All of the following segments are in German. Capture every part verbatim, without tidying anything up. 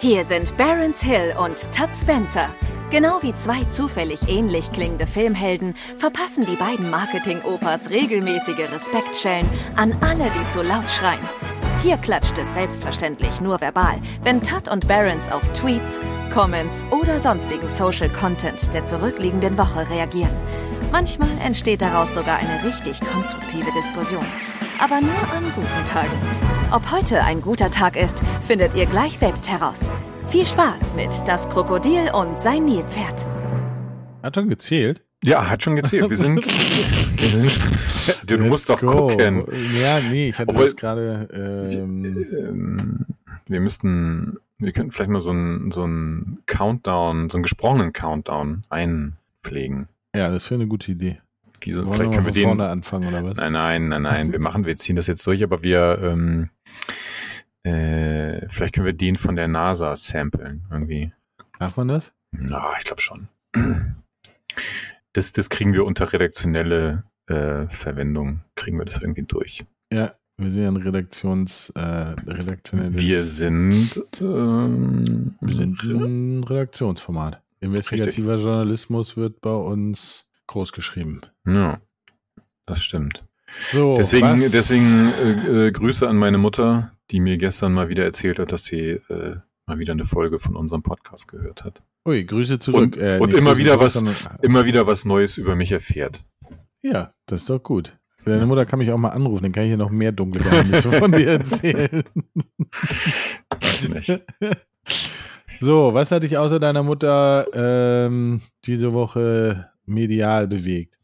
Hier sind Barron's Hill und Todd Spencer. Genau wie zwei zufällig ähnlich klingende Filmhelden verpassen die beiden Marketing-Opas regelmäßige Respektschellen an alle, die zu laut schreien. Hier klatscht es selbstverständlich nur verbal, wenn Todd und Barron's auf Tweets, Comments oder sonstigen Social Content der zurückliegenden Woche reagieren. Manchmal entsteht daraus sogar eine richtig konstruktive Diskussion. Aber nur an guten Tagen. Ob heute ein guter Tag ist, findet ihr gleich selbst heraus. Viel Spaß mit Das Krokodil und sein Nilpferd. Hat schon gezählt? Ja, hat schon gezählt. Wir sind... wir sind du musst doch go. gucken. Ja, nee, ich hatte Obwohl, das gerade... Ähm, ähm, wir müssten... Wir könnten vielleicht mal so einen so einen Countdown, so einen gesprochenen Countdown einpflegen. Ja, das wäre eine gute Idee. Wie so, Wollen vielleicht wir können mal wir von den... vorne anfangen, oder was? Nein, nein, nein, nein. Wir machen, wir ziehen das jetzt durch, aber wir... Ähm, äh, vielleicht können wir den von der NASA samplen, irgendwie. Darf man das? Na, ich glaube schon. Das, das kriegen wir unter redaktionelle äh, Verwendung, kriegen wir das irgendwie durch. Ja, wir sind ja ein Redaktions, äh, redaktionelles... Wir sind, ähm, wir sind ein Redaktionsformat. Investigativer richtig. Journalismus wird bei uns groß geschrieben. Ja, das stimmt. So, deswegen was? deswegen äh, äh, Grüße an meine Mutter, die mir gestern mal wieder erzählt hat, dass sie äh, mal wieder eine Folge von unserem Podcast gehört hat. Ui, Grüße zurück. Und, äh, und nicht immer Grüße wieder zurück, was, sondern, immer wieder was Neues über mich erfährt. Ja, das ist doch gut. Deine Mutter kann mich auch mal anrufen, dann kann ich ihr noch mehr dunkle Geheimnisse von dir erzählen. Weiß nicht. So, was hat dich außer deiner Mutter ähm, diese Woche medial bewegt?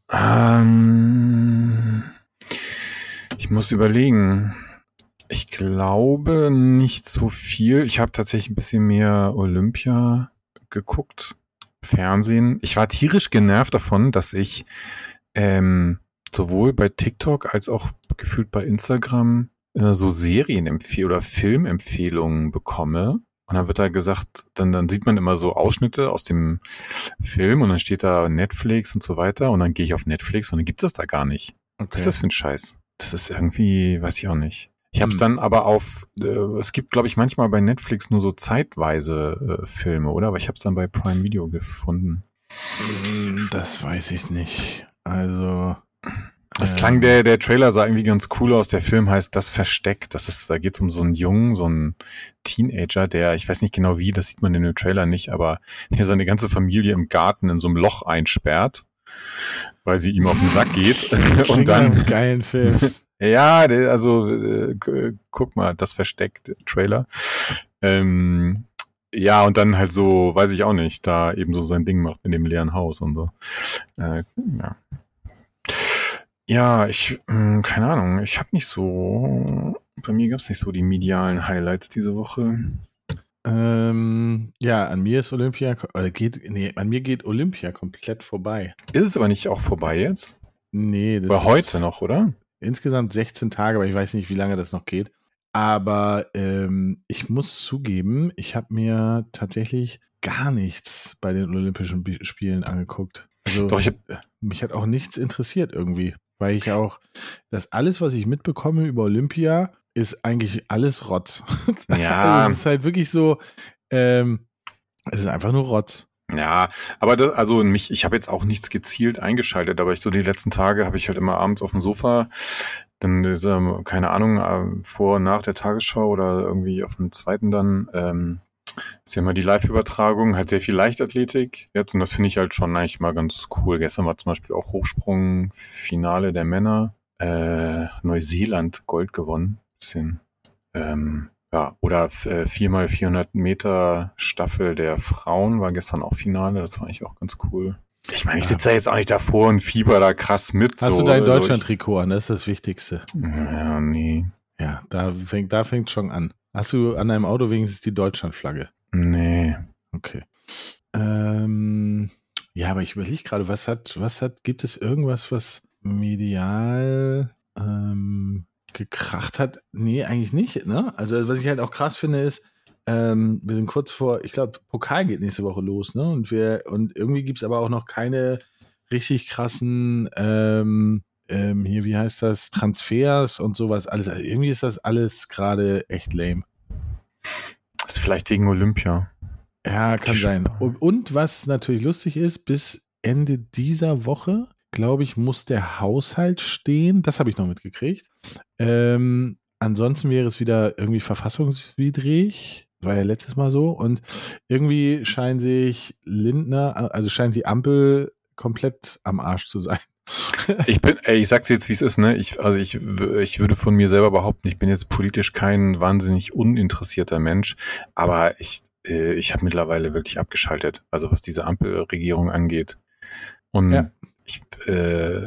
Ähm, ich muss überlegen. Ich glaube nicht so viel. Ich habe tatsächlich ein bisschen mehr Olympia geguckt. Fernsehen. Ich war tierisch genervt davon, dass ich ähm, sowohl bei TikTok als auch gefühlt bei Instagram äh, so Serienempfehlungen oder Filmempfehlungen bekomme. Und dann wird da gesagt, dann, dann sieht man immer so Ausschnitte aus dem Film und dann steht da Netflix und so weiter und dann gehe ich auf Netflix und dann gibt's das da gar nicht. Okay. Was ist das für ein Scheiß? Das ist irgendwie, weiß ich auch nicht. Ich habe es Hm. dann aber auf, äh, es gibt, glaube ich, manchmal bei Netflix nur so zeitweise äh, Filme, oder? Aber ich habe es dann bei Prime Video gefunden. Das weiß ich nicht. Also... Das ähm, klang, der, der Trailer sah irgendwie ganz cool aus. Der Film heißt Das Versteck. Das ist, da geht es um so einen Jungen, so einen Teenager, der, ich weiß nicht genau wie, das sieht man in dem Trailer nicht, aber der seine ganze Familie im Garten in so einem Loch einsperrt, weil sie ihm auf den Sack geht. Und dann einen geilen Film. Ja, der, also äh, guck mal, Das Versteck, der Trailer. Ähm, ja, und dann halt so, weiß ich auch nicht, da eben so sein Ding macht in dem leeren Haus und so. Äh, ja. Ja, ich, mh, keine Ahnung, ich habe nicht so, bei mir gab es nicht so die medialen Highlights diese Woche. Ähm, ja, an mir ist Olympia, äh, geht, nee, an mir geht Olympia komplett vorbei. Ist es aber nicht auch vorbei jetzt? Nee, das Oder ist heute noch, oder? insgesamt sechzehn Tage, aber ich weiß nicht, wie lange das noch geht. Aber ähm, ich muss zugeben, ich habe mir tatsächlich gar nichts bei den Olympischen Bi- Spielen angeguckt. Also Doch, ich hab, mich hat auch nichts interessiert irgendwie, weil ich auch, das alles, was ich mitbekomme über Olympia, ist eigentlich alles Rotz. Ja. Also es ist halt wirklich so, ähm, es ist einfach nur Rotz. Ja, aber das, also mich, ich habe jetzt auch nichts gezielt eingeschaltet, aber ich so die letzten Tage habe ich halt immer abends auf dem Sofa, dann ist, ähm, keine Ahnung, äh, vor und nach der Tagesschau oder irgendwie auf dem zweiten dann, ähm, ist ja immer die Live-Übertragung, halt sehr viel Leichtathletik jetzt und das finde ich halt schon eigentlich mal ganz cool. Gestern war zum Beispiel auch Hochsprung-Finale der Männer, äh, Neuseeland Gold gewonnen, bisschen, ähm, ja, oder äh, vier mal vierhundert Meter Staffel der Frauen war gestern auch Finale, das war eigentlich auch ganz cool. Ich meine, ich sitze da jetzt auch nicht davor und fieber da krass mit. Hast so, du dein also Deutschland-Trikot an? Das ist das Wichtigste. ich, Ja, nee. Ja, da fängt da fängt schon an. Hast du an deinem Auto wenigstens die Deutschlandflagge? Nee. Okay. Ähm, ja, aber ich überlege gerade, was hat, was hat, gibt es irgendwas, was medial ähm, gekracht hat? Nee, eigentlich nicht, ne? Also was ich halt auch krass finde ist, ähm, wir sind kurz vor, ich glaube, Pokal geht nächste Woche los, ne? Und wir, und irgendwie gibt es aber auch noch keine richtig krassen, ähm, ähm, hier, wie heißt das, Transfers und sowas, alles. Also irgendwie ist das alles gerade echt lame. Es ist vielleicht wegen Olympia. Ja, kann sein. Und, und was natürlich lustig ist, bis Ende dieser Woche, glaube ich, muss der Haushalt stehen. Das habe ich noch mitgekriegt. Ähm, ansonsten wäre es wieder irgendwie verfassungswidrig. War ja letztes Mal so. Und irgendwie scheint sich Lindner, also scheint die Ampel komplett am Arsch zu sein. Ich bin, ey, ich sag's jetzt, wie es ist, ne? Ich, also ich, ich würde von mir selber behaupten, ich bin jetzt politisch kein wahnsinnig uninteressierter Mensch, aber ich, äh, ich habe mittlerweile wirklich abgeschaltet, also was diese Ampelregierung angeht. Und ja. ich, äh,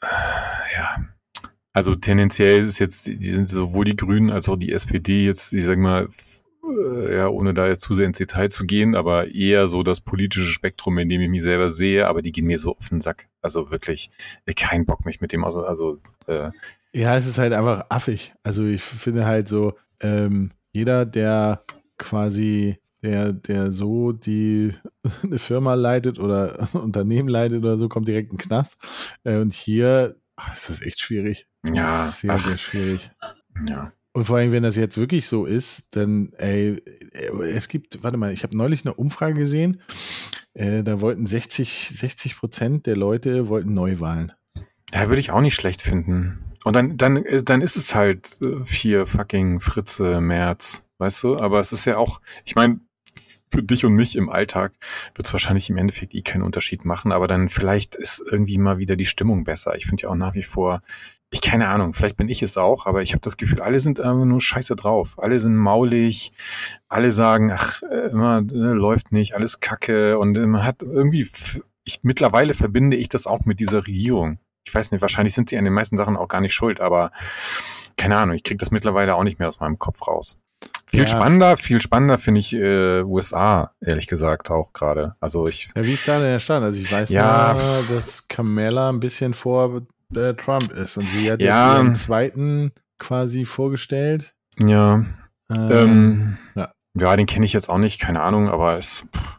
ja, also tendenziell ist jetzt, die sind sowohl die Grünen als auch die S P D jetzt, ich sag mal, ja, ohne da jetzt zu sehr ins Detail zu gehen, aber eher so das politische Spektrum, in dem ich mich selber sehe, aber die gehen mir so auf den Sack. Also wirklich, kein Bock mich mit dem aus. Also, äh ja, es ist halt einfach affig. Also ich finde halt so, ähm, jeder, der quasi, der, der so die eine Firma leitet oder ein Unternehmen leitet oder so, kommt direkt in den Knast. Äh, und hier ach, ist das echt schwierig. Ja, das ist sehr, ach, sehr schwierig. Ja. Und vor allem, wenn das jetzt wirklich so ist, dann, ey, es gibt, warte mal, ich habe neulich eine Umfrage gesehen, äh, da wollten sechzig, sechzig Prozent der Leute wollten Neuwahlen. Ja, würde ich auch nicht schlecht finden. Und dann, dann, dann ist es halt vier fucking Fritze März, weißt du? Aber es ist ja auch, ich meine, für dich und mich im Alltag wird es wahrscheinlich im Endeffekt eh keinen Unterschied machen, aber dann vielleicht ist irgendwie mal wieder die Stimmung besser. Ich finde ja auch nach wie vor, ich keine Ahnung, vielleicht bin ich es auch, aber ich habe das Gefühl, alle sind einfach nur scheiße drauf. Alle sind maulig, alle sagen, ach, immer äh, läuft nicht, alles Kacke und man hat irgendwie, ich mittlerweile verbinde ich das auch mit dieser Regierung. Ich weiß nicht, wahrscheinlich sind sie an den meisten Sachen auch gar nicht schuld, aber keine Ahnung, ich kriege das mittlerweile auch nicht mehr aus meinem Kopf raus. Viel ja. spannender, viel spannender finde ich äh, U S A, ehrlich gesagt, auch gerade. Also ich. Ja, wie ist da denn der Stand? Also ich weiß ja, nur, dass Kamala ein bisschen vor äh, Trump ist und sie hat ja, jetzt ihren zweiten quasi vorgestellt. Ja. Ähm, ähm, ja. ja, den kenne ich jetzt auch nicht, keine Ahnung, aber es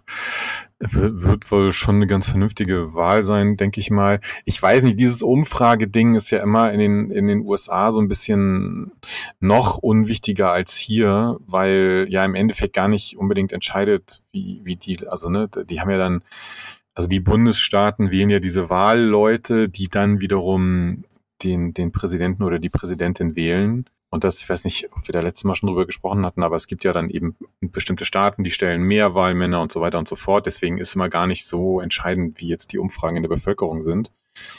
wird wohl schon eine ganz vernünftige Wahl sein, denke ich mal. Ich weiß nicht, dieses Umfrageding ist ja immer in den in den U S A so ein bisschen noch unwichtiger als hier, weil ja im Endeffekt gar nicht unbedingt entscheidet, wie wie die, also ne, die haben ja dann, also die Bundesstaaten wählen ja diese Wahlleute, die dann wiederum den den Präsidenten oder die Präsidentin wählen. Und das, ich weiß nicht, ob wir da letztes Mal schon drüber gesprochen hatten, aber es gibt ja dann eben bestimmte Staaten, die stellen mehr Wahlmänner und so weiter und so fort. Deswegen ist immer gar nicht so entscheidend, wie jetzt die Umfragen in der Bevölkerung sind.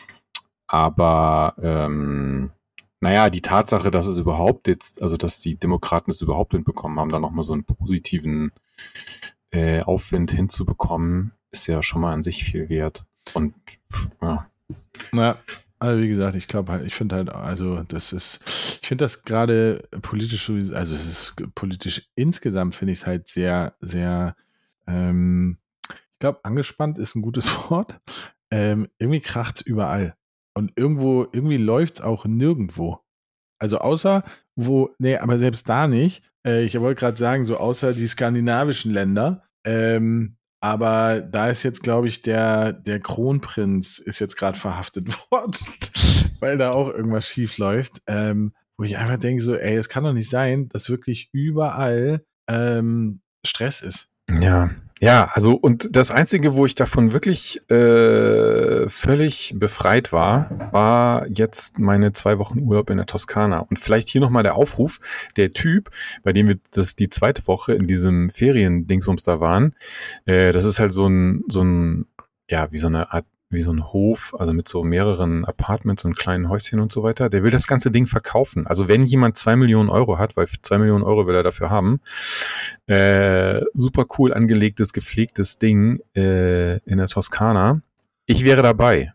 Aber ähm, naja, die Tatsache, dass es überhaupt jetzt, also dass die Demokraten es überhaupt hinbekommen haben, da nochmal so einen positiven äh, Aufwind hinzubekommen, ist ja schon mal an sich viel wert. Und ja. Ja. Also wie gesagt, ich glaube halt, ich finde halt, also das ist, ich finde das gerade politisch, also es ist politisch insgesamt, finde ich es halt sehr, sehr, ähm, ich glaube, angespannt ist ein gutes Wort. Ähm, irgendwie kracht es überall. Und irgendwo, irgendwie läuft es auch nirgendwo. Also außer, wo, nee, aber selbst da nicht. Äh, ich wollte gerade sagen, so außer die skandinavischen Länder, ähm, aber da ist jetzt, glaube ich, der, der Kronprinz ist jetzt gerade verhaftet worden, weil da auch irgendwas schief läuft. Ähm, wo ich einfach denke so, ey, es kann doch nicht sein, dass wirklich überall ähm, Stress ist. Ja, ja, also und das Einzige, wo ich davon wirklich äh, völlig befreit war, war jetzt meine zwei Wochen Urlaub in der Toskana. Und vielleicht hier nochmal der Aufruf, der Typ, bei dem wir das die zweite Woche in diesem Ferien-Dingsbums da waren, äh, das ist halt so ein, so ein, ja, wie so eine Art, wie so ein Hof, also mit so mehreren Apartments und kleinen Häuschen und so weiter. Der will das ganze Ding verkaufen. Also wenn jemand zwei Millionen Euro hat, weil zwei Millionen Euro will er dafür haben, äh, super cool angelegtes, gepflegtes Ding äh, in der Toskana. Ich wäre dabei.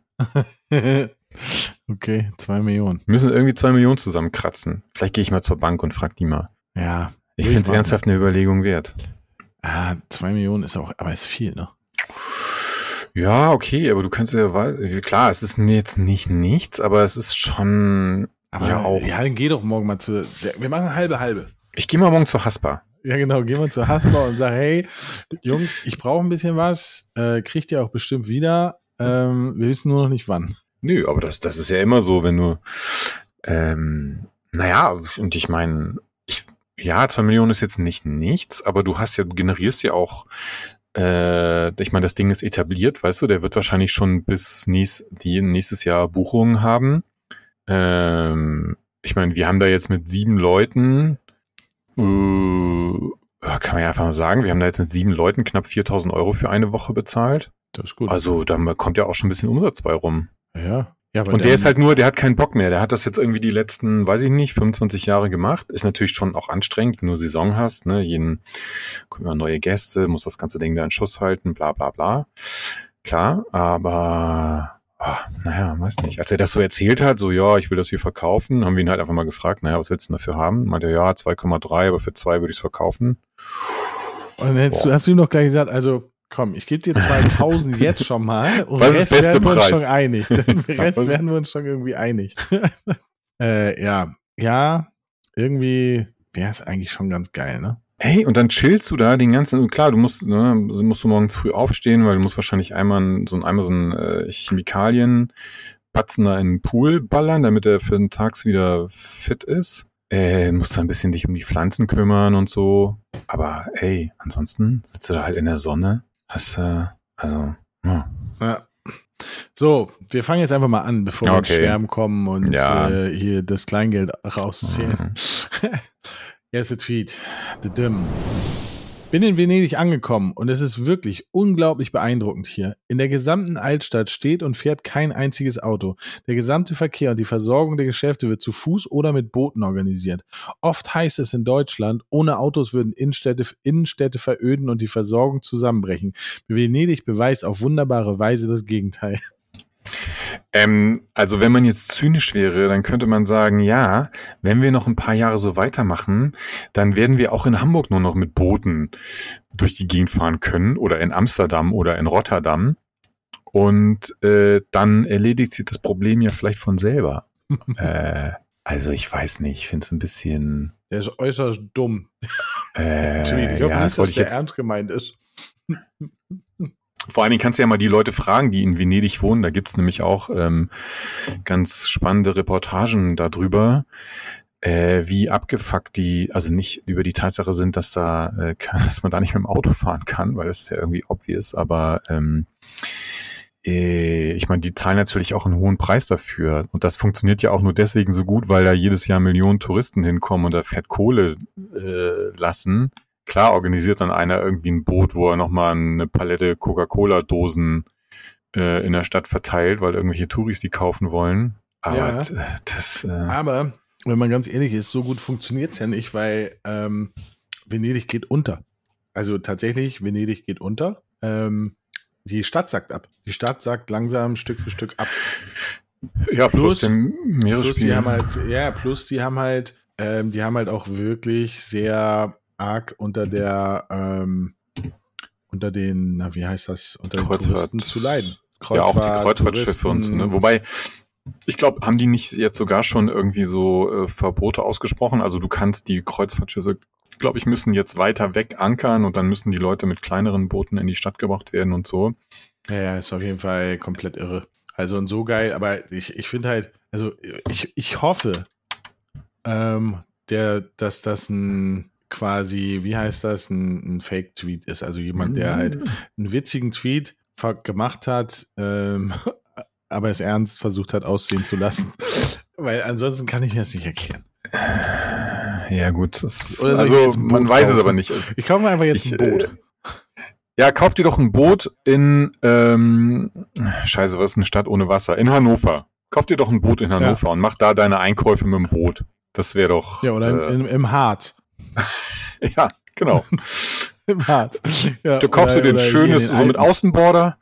Okay, zwei Millionen. Wir müssen irgendwie zwei Millionen zusammenkratzen. Vielleicht gehe ich mal zur Bank und frage die mal. Ja. Ich finde es ernsthaft eine Überlegung wert. Ah, zwei Millionen ist auch, aber ist viel, ne? Ja, okay, aber du kannst ja, klar, es ist jetzt nicht nichts, aber es ist schon, aber ja auch. Ja, dann geh doch morgen mal zu, wir machen halbe, halbe. Ich gehe mal morgen zur Haspa. Ja, genau, geh mal zur Haspa und sag, hey, Jungs, ich brauche ein bisschen was, äh, kriegt ihr auch bestimmt wieder, ähm, wir wissen nur noch nicht wann. Nö, aber das, das ist ja immer so, wenn du, ähm, naja, und ich meine, ich, ja, zwei Millionen ist jetzt nicht nichts, aber du hast ja, du generierst ja auch, äh, ich meine, das Ding ist etabliert, weißt du, der wird wahrscheinlich schon bis nächst, die nächstes Jahr Buchungen haben. Ähm, ich meine, wir haben da jetzt mit sieben Leuten, äh, kann man ja einfach mal sagen, wir haben da jetzt mit sieben Leuten knapp viertausend Euro für eine Woche bezahlt. Das ist gut. Also da kommt ja auch schon ein bisschen Umsatz bei rum. Ja. Ja, und der ist halt nur, der hat keinen Bock mehr. Der hat das jetzt irgendwie die letzten, weiß ich nicht, fünfundzwanzig Jahre gemacht. Ist natürlich schon auch anstrengend, wenn du Saison hast. Ne? Jeden, kommen immer neue Gäste, muss das ganze Ding da in Schuss halten, bla bla bla. Klar, aber oh, naja, weiß nicht. Als er das so erzählt hat, so ja, ich will das hier verkaufen, haben wir ihn halt einfach mal gefragt, naja, was willst du denn dafür haben? Meinte er, ja, zwei Komma drei, aber für zwei würde ich es verkaufen. Und dann hättest du, hast du ihm noch gleich gesagt, also komm, ich gebe dir zweitausend jetzt schon mal und was Rest ist beste werden wir Preis? uns schon einig. Den Rest werden wir uns schon irgendwie einig. äh, ja, ja, irgendwie wäre es eigentlich schon ganz geil, ne? Hey, und dann chillst du da den ganzen, klar, du musst, ne, musst du morgens früh aufstehen, weil du musst wahrscheinlich einmal so ein, einmal so ein äh, Chemikalien Batzen da in den Pool ballern, damit er für den Tag wieder fit ist. Äh, musst da ein bisschen dich um die Pflanzen kümmern und so. Aber ey, ansonsten sitzt du da halt in der Sonne. Hast äh, also, ja. ja. So, wir fangen jetzt einfach mal an, bevor wir Okay. ins Schwärmen kommen und Ja. äh, hier das Kleingeld rauszählen. Mhm. Erster Tweet. The Dim. Bin in Venedig angekommen und es ist wirklich unglaublich beeindruckend hier. In der gesamten Altstadt steht und fährt kein einziges Auto. Der gesamte Verkehr und die Versorgung der Geschäfte wird zu Fuß oder mit Booten organisiert. Oft heißt es in Deutschland, ohne Autos würden Innenstädte, Innenstädte veröden und die Versorgung zusammenbrechen. Venedig beweist auf wunderbare Weise das Gegenteil. Ähm, also wenn man jetzt zynisch wäre, dann könnte man sagen, ja, wenn wir noch ein paar Jahre so weitermachen, dann werden wir auch in Hamburg nur noch mit Booten durch die Gegend fahren können oder in Amsterdam oder in Rotterdam und äh, dann erledigt sich das Problem ja vielleicht von selber. äh, also ich weiß nicht, ich finde es ein bisschen... Der ist äußerst dumm. Äh, Tweet. Ich hoffe ja, nicht, das wollte dass ich der jetzt... ernst gemeint ist. Vor allen Dingen kannst du ja mal die Leute fragen, die in Venedig wohnen. Da gibt's nämlich auch ähm, ganz spannende Reportagen darüber, äh, wie abgefuckt die, also nicht über die Tatsache sind, dass da, äh, dass man da nicht mit dem Auto fahren kann, weil das ja irgendwie obvious, aber ähm, äh, ich meine, die zahlen natürlich auch einen hohen Preis dafür. Und das funktioniert ja auch nur deswegen so gut, weil da jedes Jahr Millionen Touristen hinkommen und da fett Kohle äh, lassen. Klar organisiert dann einer irgendwie ein Boot, wo er nochmal eine Palette Coca-Cola-Dosen äh, in der Stadt verteilt, weil irgendwelche Touris die kaufen wollen. Aber Ja. d- das... Äh, Aber, wenn man ganz ehrlich ist, so gut funktioniert es ja nicht, weil ähm, Venedig geht unter. Also tatsächlich, Venedig geht unter. Ähm, die Stadt sackt ab. Die Stadt sackt langsam Stück für Stück ab. ja, plus- plus, den Plus Meeresspiegel. die haben halt, ja, plus die haben halt, ähm, die haben halt auch wirklich sehr arg unter der, ähm, unter den, na, wie heißt das, unter den Kreuzfahrt- Touristen zu leiden. ja, auch die Kreuzfahrtschiffe und so, ne? Wobei, ich glaube, haben die nicht jetzt sogar schon irgendwie so äh, Verbote ausgesprochen? Also du kannst die Kreuzfahrtschiffe, glaube ich, müssen jetzt weiter weg ankern und dann müssen die Leute mit kleineren Booten in die Stadt gebracht werden und so. Ja, ja, ist auf jeden Fall komplett irre. Also und so geil, aber ich, ich finde halt, also ich, ich hoffe, ähm, der, dass das ein quasi, wie heißt das, ein, ein Fake-Tweet ist. Also jemand, der halt einen witzigen Tweet ver- gemacht hat, ähm, aber es ernst versucht hat aussehen zu lassen. Weil ansonsten kann ich mir das nicht erklären. Ja gut, das, Oder soll ich also jetzt ein man Boot weiß es kaufen? aber nicht. Also, Ich kaufe mir einfach jetzt ich, ein Boot. Äh, ja, kauf dir doch ein Boot in, ähm, scheiße, was ist eine Stadt ohne Wasser? In Hannover. Kauf dir doch ein Boot in Hannover und mach da deine Einkäufe mit dem Boot. Das wäre doch... Ja, oder im, äh, im, im Harz. ja, genau. Im Harz. Ja, Du kaufst oder- dir den oder hier schönes, in den so mit alten- Außenborder.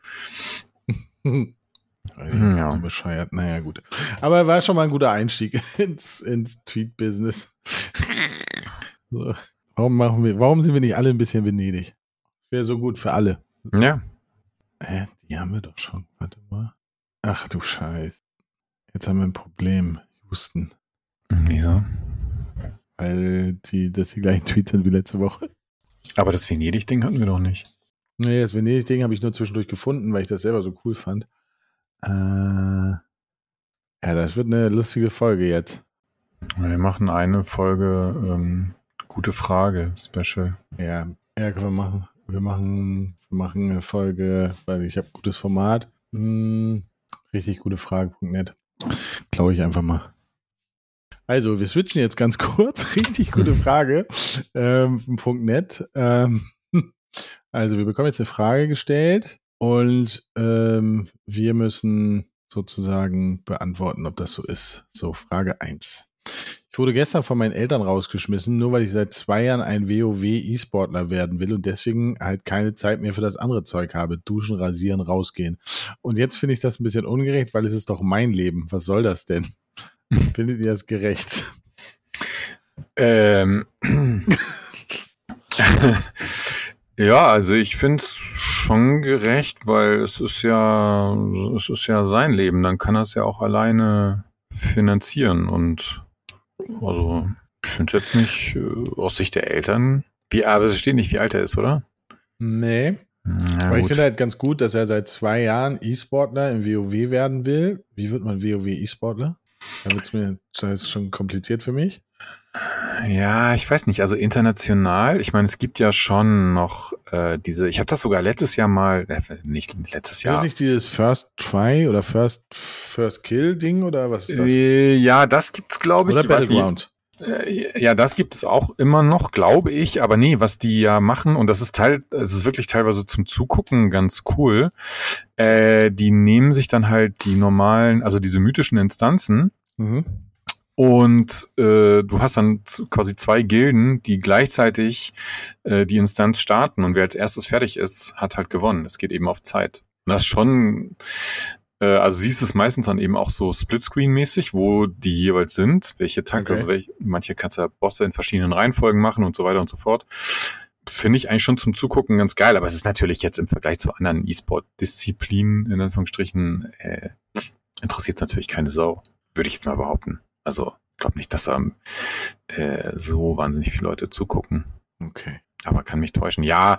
Ja. So bescheuert. Naja, gut. Aber war schon mal ein guter Einstieg ins, ins Tweet-Business. So. Warum machen wir, warum sind wir nicht alle ein bisschen Venedig? Wäre so gut für alle. Ja. Hä? Die haben wir doch schon. Warte mal. Ach du Scheiß. Jetzt haben wir ein Problem. Houston. Wieso? Weil die, das die gleichen Tweets sind wie letzte Woche. Aber das Venedig-Ding hatten wir doch nicht. Nee, das Venedig-Ding habe ich nur zwischendurch gefunden, weil ich das selber so cool fand. Äh, ja, das wird eine lustige Folge jetzt. Wir machen eine Folge ähm, Gute Frage, Special. Ja, ja, können wir machen. Wir machen, wir machen eine Folge, weil ich habe gutes Format. Hm, richtig gute Frage Punkt net. Glaube ich einfach mal. Also, wir switchen jetzt ganz kurz. Richtig gute Frage. ähm, Punkt net. Ähm, also, wir bekommen jetzt eine Frage gestellt und ähm, wir müssen sozusagen beantworten, ob das so ist. So, Frage eins. Ich wurde gestern von meinen Eltern rausgeschmissen, nur weil ich seit zwei Jahren ein WoW-E-Sportler werden will und deswegen halt keine Zeit mehr für das andere Zeug habe. Duschen, rasieren, rausgehen. Und jetzt finde ich das ein bisschen ungerecht, weil es ist doch mein Leben. Was soll das denn? Findet ihr das gerecht? Ähm. Ja, also ich finde es schon gerecht, weil es ist ja, es ist ja sein Leben. Dann kann er es ja auch alleine finanzieren und also, ich finde jetzt nicht äh, aus Sicht der Eltern, wie, aber es steht nicht, wie alt er ist, oder? Nee. Ja, aber ich gut. finde halt ganz gut, dass er seit zwei Jahren E-Sportler im WoW werden will. Wie wird man WoW E-Sportler? Da wird's mir, das ist schon kompliziert für mich. Ja, ich weiß nicht, also international, ich meine, es gibt ja schon noch äh, diese, ich habe das sogar letztes Jahr mal, äh, nicht letztes Ist Jahr. das nicht dieses First Try oder First First Kill Ding oder was ist das? Äh, ja, das gibt's, glaube ich. Oder was die- Battleground? Äh, Ja, das gibt es auch immer noch, glaube ich. Aber nee, was die ja machen, und das ist teil, es ist wirklich teilweise zum Zugucken ganz cool. Äh, die nehmen sich dann halt die normalen, also diese mythischen Instanzen, Mhm. und äh, du hast dann z- quasi zwei Gilden, die gleichzeitig äh, die Instanz starten, und wer als erstes fertig ist, hat halt gewonnen. Es geht eben auf Zeit. Und das ist schon, äh, also siehst es meistens dann eben auch so Splitscreen-mäßig, wo die jeweils sind, welche Takte, Okay. also welche, manche kannst du ja Bosse in verschiedenen Reihenfolgen machen und so weiter und so fort. Finde ich eigentlich schon zum Zugucken ganz geil, aber es ist natürlich jetzt im Vergleich zu anderen E-Sport-Disziplinen, in Anführungsstrichen, äh, interessiert es natürlich keine Sau, würde ich jetzt mal behaupten. Also, ich glaube nicht, dass da äh, so wahnsinnig viele Leute zugucken, Okay. aber kann mich täuschen. Ja,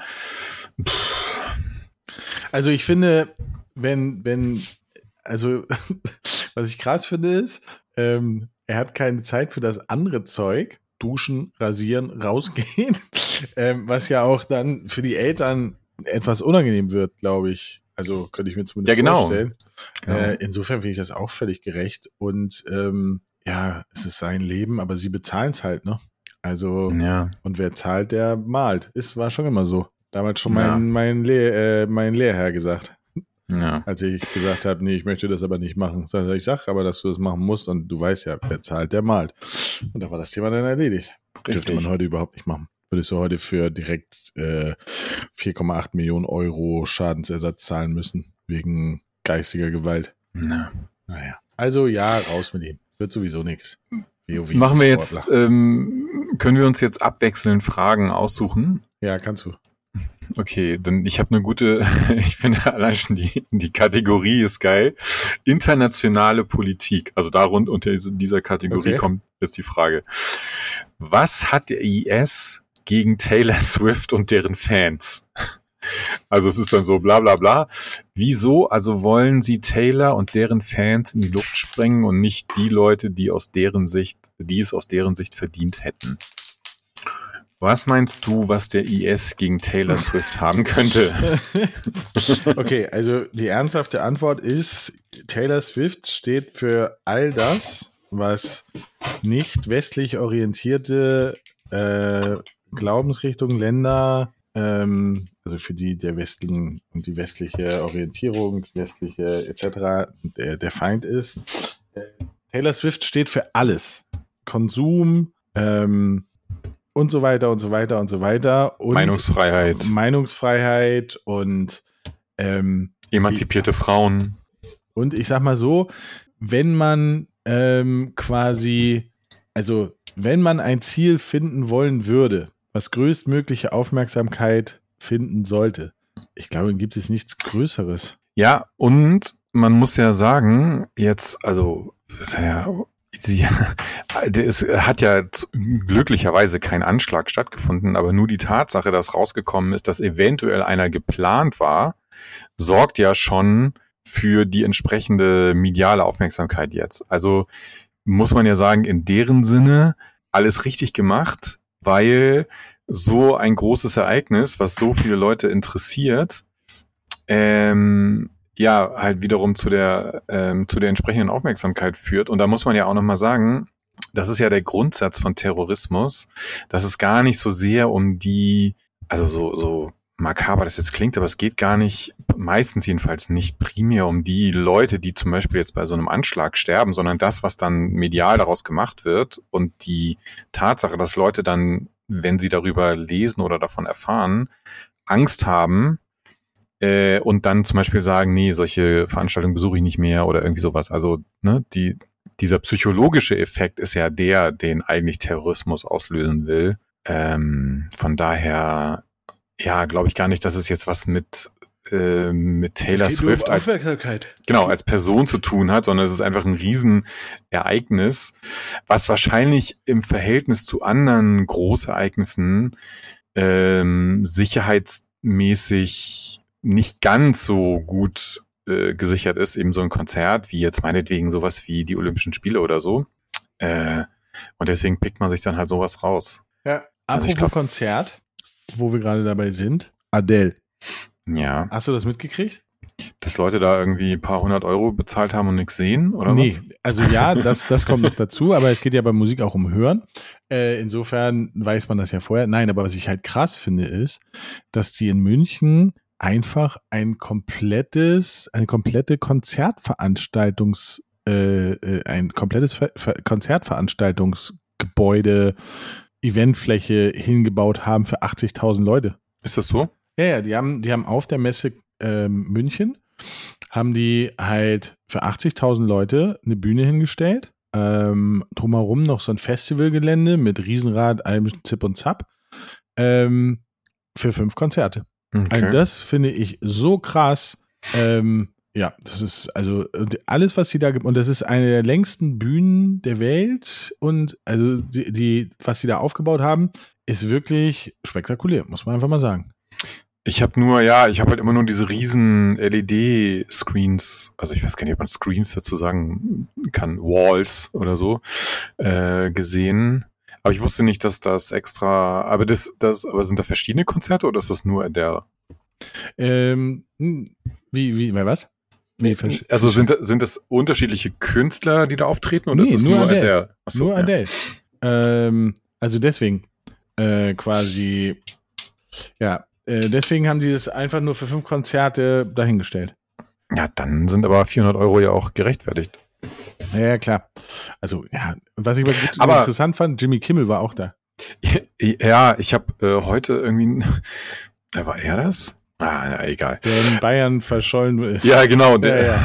pff, Also ich finde, wenn, wenn, also was ich krass finde ist, ähm, er hat keine Zeit für das andere Zeug, duschen, rasieren, rausgehen, ähm, was ja auch dann für die Eltern etwas unangenehm wird, glaube ich. Also könnte ich mir zumindest Ja, genau. vorstellen. genau. Äh, insofern finde ich das auch völlig gerecht und ähm, ja, es ist sein Leben, aber sie bezahlen es halt, ne? Also ja. und wer zahlt, der malt. Ist, war schon immer so. Damals schon Ja. mein, mein, Lehr, äh, mein Lehrherr gesagt, Ja. als ich gesagt habe, nee, ich möchte das aber nicht machen. Sag Ich sag aber, dass du das machen musst und du weißt ja, wer zahlt, der malt. Und da war das Thema dann erledigt. Dürfte Richtig. man heute überhaupt nicht machen. Würdest du heute für direkt äh, vier Komma acht Millionen Euro Schadensersatz zahlen müssen, wegen geistiger Gewalt. Ja. Naja. Also ja, raus mit ihm. Wird sowieso nichts. Machen wir jetzt, ähm, können wir uns jetzt abwechselnd Fragen aussuchen? Ja, kannst du. Okay, dann ich habe eine gute, ich finde allein schon die, die Kategorie ist geil. Internationale Politik. Also darund unter dieser Kategorie Okay. kommt jetzt die Frage. Was hat der I S gegen Taylor Swift und deren Fans? Also es ist dann so bla bla bla. Wieso also wollen sie Taylor und deren Fans in die Luft sprengen und nicht die Leute, die aus deren Sicht, die es aus deren Sicht verdient hätten? Was meinst du, was der I S gegen Taylor Swift haben könnte? Okay, also die ernsthafte Antwort ist, Taylor Swift steht für all das, was nicht westlich orientierte äh, Glaubensrichtungen, Länder, ähm, also für die der westlichen und die westliche Orientierung, die westliche et cetera der, der Feind ist. Äh, Taylor Swift steht für alles. Konsum, ähm, und so weiter und so weiter und so weiter. Und Meinungsfreiheit, Meinungsfreiheit und ähm, emanzipierte Frauen. und ich sag mal so, wenn man ähm, quasi, also wenn man ein Ziel finden wollen würde, was größtmögliche Aufmerksamkeit finden sollte, ich glaube, dann gibt es nichts Größeres. Ja, und man muss ja sagen, jetzt, also, ja, sie, es hat ja glücklicherweise kein Anschlag stattgefunden, aber nur die Tatsache, dass rausgekommen ist, dass eventuell einer geplant war, sorgt ja schon für die entsprechende mediale Aufmerksamkeit jetzt. Also muss man ja sagen, in deren Sinne alles richtig gemacht. weil so ein großes Ereignis, was so viele Leute interessiert, ähm, ja, halt wiederum zu der, ähm, zu der entsprechenden Aufmerksamkeit führt. Und da muss man ja auch nochmal sagen, das ist ja der Grundsatz von Terrorismus, dass es gar nicht so sehr um die, also so, so makaber das jetzt klingt, aber es geht gar nicht, meistens jedenfalls nicht primär um die Leute, die zum Beispiel jetzt bei so einem Anschlag sterben, sondern das, was dann medial daraus gemacht wird und die Tatsache, dass Leute dann, wenn sie darüber lesen oder davon erfahren, Angst haben, Äh, und dann zum Beispiel sagen, nee, solche Veranstaltungen besuche ich nicht mehr oder irgendwie sowas. Also ne, die, dieser psychologische Effekt ist ja der, den eigentlich Terrorismus auslösen will. Ähm, von daher, ja, glaube ich gar nicht, dass es jetzt was mit äh, mit Taylor Swift um als, genau, als Person zu tun hat, sondern es ist einfach ein Riesenereignis, was wahrscheinlich im Verhältnis zu anderen Großereignissen ähm, sicherheitsmäßig nicht ganz so gut äh, gesichert ist, eben so ein Konzert, wie jetzt meinetwegen sowas wie die Olympischen Spiele oder so. Äh, und deswegen pickt man sich dann halt sowas raus. Ja, Also apropos ich glaub- Konzert, wo wir gerade dabei sind, Adele. Ja, Hast du das mitgekriegt? dass Leute da irgendwie ein paar hundert Euro bezahlt haben und nichts sehen, oder nee, was? also ja, das, das kommt noch dazu, aber es geht ja bei Musik auch um Hören. Äh, insofern weiß man das ja vorher. Nein, aber was ich halt krass finde, ist, dass die in München einfach ein komplettes, eine komplette Konzertveranstaltungs, äh, äh, ein komplettes Ver Ver Konzertveranstaltungsgebäude, Eventfläche hingebaut haben für achtzigtausend Leute. Ist das so? Ja, ja, die haben, die haben auf der Messe ähm, München, haben die halt für achtzigtausend Leute eine Bühne hingestellt, ähm, drumherum noch so ein Festivalgelände mit Riesenrad, allem Zip und Zap, ähm, für fünf Konzerte. Okay. Also das finde ich so krass. Ähm, ja, das ist also alles, was sie da gibt. Und das ist eine der längsten Bühnen der Welt. Und also die, die was sie da aufgebaut haben, ist wirklich spektakulär, muss man einfach mal sagen. Ich habe nur, ja, ich habe halt immer nur diese riesen L E D-Screens, also ich weiß gar nicht, ob man Screens dazu sagen kann, Walls oder so, äh, gesehen. Aber ich wusste nicht, dass das extra, aber das, das, aber sind da verschiedene Konzerte oder ist das nur Adele? Ähm, wie, wie, wer was? Nee, versch- Also sind, sind das unterschiedliche Künstler, die da auftreten oder Nee, ist es nur nur Adele. Adele? Achso, nur ja. Adele. Ähm, also deswegen äh, quasi, ja, äh, deswegen haben sie das einfach nur für fünf Konzerte dahingestellt. Ja, dann sind aber vierhundert Euro ja auch gerechtfertigt. Ja, ja, klar. Also, ja, was ich aber gut Aber- interessant fand, Jimmy Kimmel war auch da. Ja, ich habe äh, heute irgendwie, äh, war er das? Ah, ja, egal. Der in Bayern verschollen ist. Ja, genau. Der, Ja,